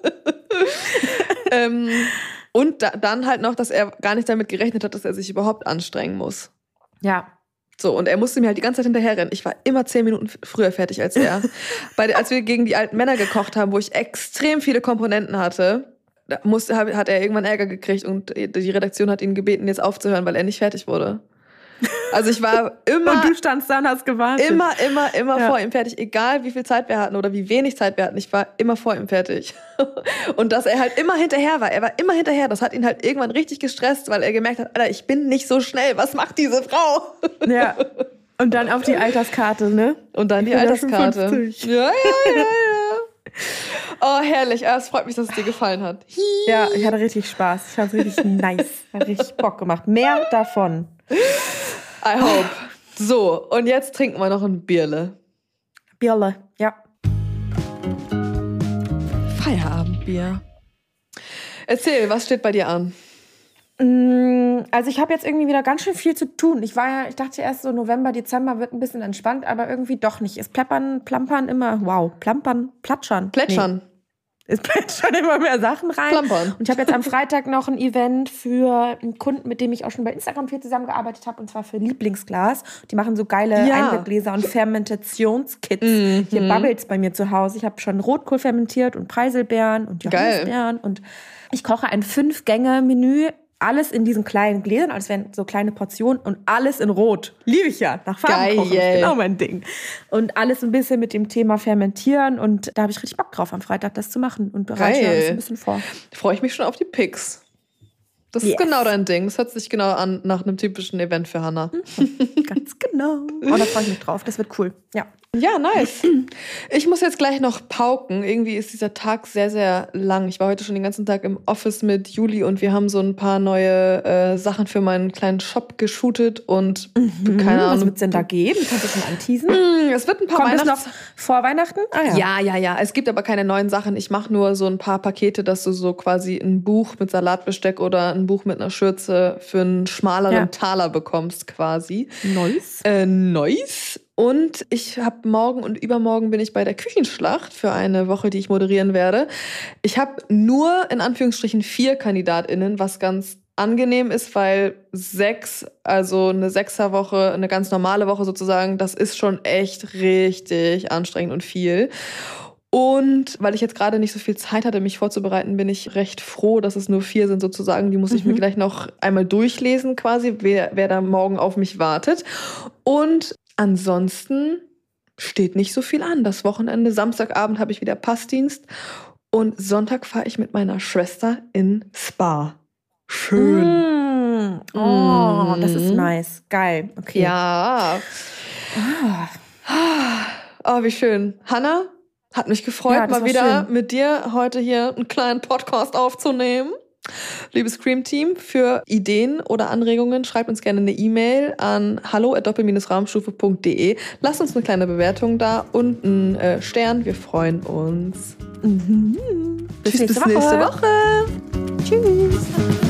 ähm, Und da, dann halt noch, dass er gar nicht damit gerechnet hat, dass er sich überhaupt anstrengen muss. Ja. So, und er musste mir halt die ganze Zeit hinterherrennen. Ich war immer zehn Minuten früher fertig als er. Bei, als wir gegen die alten Männer gekocht haben, wo ich extrem viele Komponenten hatte, da musste, hat er irgendwann Ärger gekriegt und die Redaktion hat ihn gebeten, jetzt aufzuhören, weil er nicht fertig wurde. Also ich war immer... Und du standst da und hast gewartet. Immer, immer, immer ja. vor ihm fertig. Egal, wie viel Zeit wir hatten oder wie wenig Zeit wir hatten. Ich war immer vor ihm fertig. Und dass er halt immer hinterher war. Er war immer hinterher. Das hat ihn halt irgendwann richtig gestresst, weil er gemerkt hat, Alter, ich bin nicht so schnell. Was macht diese Frau? Ja. Und dann auf die Alterskarte, ne? Und dann die Alterskarte. Ja, ja, ja, ja. Oh, herrlich. Es freut mich, dass es dir gefallen hat. Ja, ich hatte richtig Spaß. Ich fand es richtig nice. Hat richtig Bock gemacht. Mehr davon. I hope. So, und jetzt trinken wir noch ein Bierle. Bierle, ja. Feierabendbier. Erzähl, was steht bei dir an? Also ich habe jetzt irgendwie wieder ganz schön viel zu tun. Ich war ja, ich dachte erst so November, Dezember wird ein bisschen entspannt, aber irgendwie doch nicht. Es plappern, plampern immer, wow, plampern, platschern. Plätschern. Nee. Es plätschern immer mehr Sachen rein. Plampern. Und ich habe jetzt am Freitag noch ein Event für einen Kunden, mit dem ich auch schon bei Instagram viel zusammengearbeitet habe, und zwar für Lieblingsglas. Die machen so geile Ja. Einweggläser und Fermentationskits. Mhm. Hier bubbelt's bei mir zu Hause. Ich habe schon Rotkohl fermentiert und Preiselbeeren und Johannisbeeren. Und ich koche ein Fünf-Gänge-Menü. Alles in diesen kleinen Gläsern, als wären so kleine Portionen, und alles in Rot. Liebe ich ja. Nach Farben kochen, ist genau mein Ding. Und alles ein bisschen mit dem Thema Fermentieren, und da habe ich richtig Bock drauf, am Freitag das zu machen, und bereite Geil. alles ein bisschen vor. Freue ich mich schon auf die Pics. Das Yes. ist genau dein Ding. Das hört sich genau an nach einem typischen Event für Hannah. Ganz genau. Oh, da freue ich mich drauf. Das wird cool. Ja. Ja, nice. Ich muss jetzt gleich noch pauken. Irgendwie ist dieser Tag sehr, sehr lang. Ich war heute schon den ganzen Tag im Office mit Juli und wir haben so ein paar neue äh, Sachen für meinen kleinen Shop geshootet und Mhm. keine Was Ahnung. wird es denn da geben? Kannst du schon anteasen? Mm, Es wird ein paar Kommt es Weihnachts- noch vor Weihnachten? Ah, Ja, ja, ja. Es gibt aber keine neuen Sachen. Ich mache nur so ein paar Pakete, dass du so quasi ein Buch mit Salatbesteck oder ein Buch mit einer Schürze für einen schmaleren Ja. Taler bekommst quasi. Nice. Äh, nice. Und ich habe morgen und übermorgen bin ich bei der Küchenschlacht für eine Woche, die ich moderieren werde. Ich habe nur in Anführungsstrichen vier KandidatInnen, was ganz angenehm ist, weil sechs, also eine Sechserwoche, eine ganz normale Woche sozusagen, das ist schon echt richtig anstrengend und viel. Und weil ich jetzt gerade nicht so viel Zeit hatte, mich vorzubereiten, bin ich recht froh, dass es nur vier sind sozusagen. Die muss ich Mhm. mir gleich noch einmal durchlesen quasi, wer, wer da morgen auf mich wartet. Und ansonsten steht nicht so viel an. Das Wochenende, Samstagabend habe ich wieder Passdienst und Sonntag fahre ich mit meiner Schwester in Spa. Schön. Mm. Oh, das ist Mhm. nice. Geil. Okay. Ja. Oh, wie schön. Hannah, hat mich gefreut, Ja, das mal war wieder schön. mit dir heute hier einen kleinen Podcast aufzunehmen. Liebes Scream-Team, für Ideen oder Anregungen schreibt uns gerne eine E-Mail an hallo at doppel rahmenstufe punkt de. Lasst uns eine kleine Bewertung da und einen äh, Stern. Wir freuen uns. Mhm. Bis, Tschüss, nächste bis nächste Woche. Woche. Tschüss.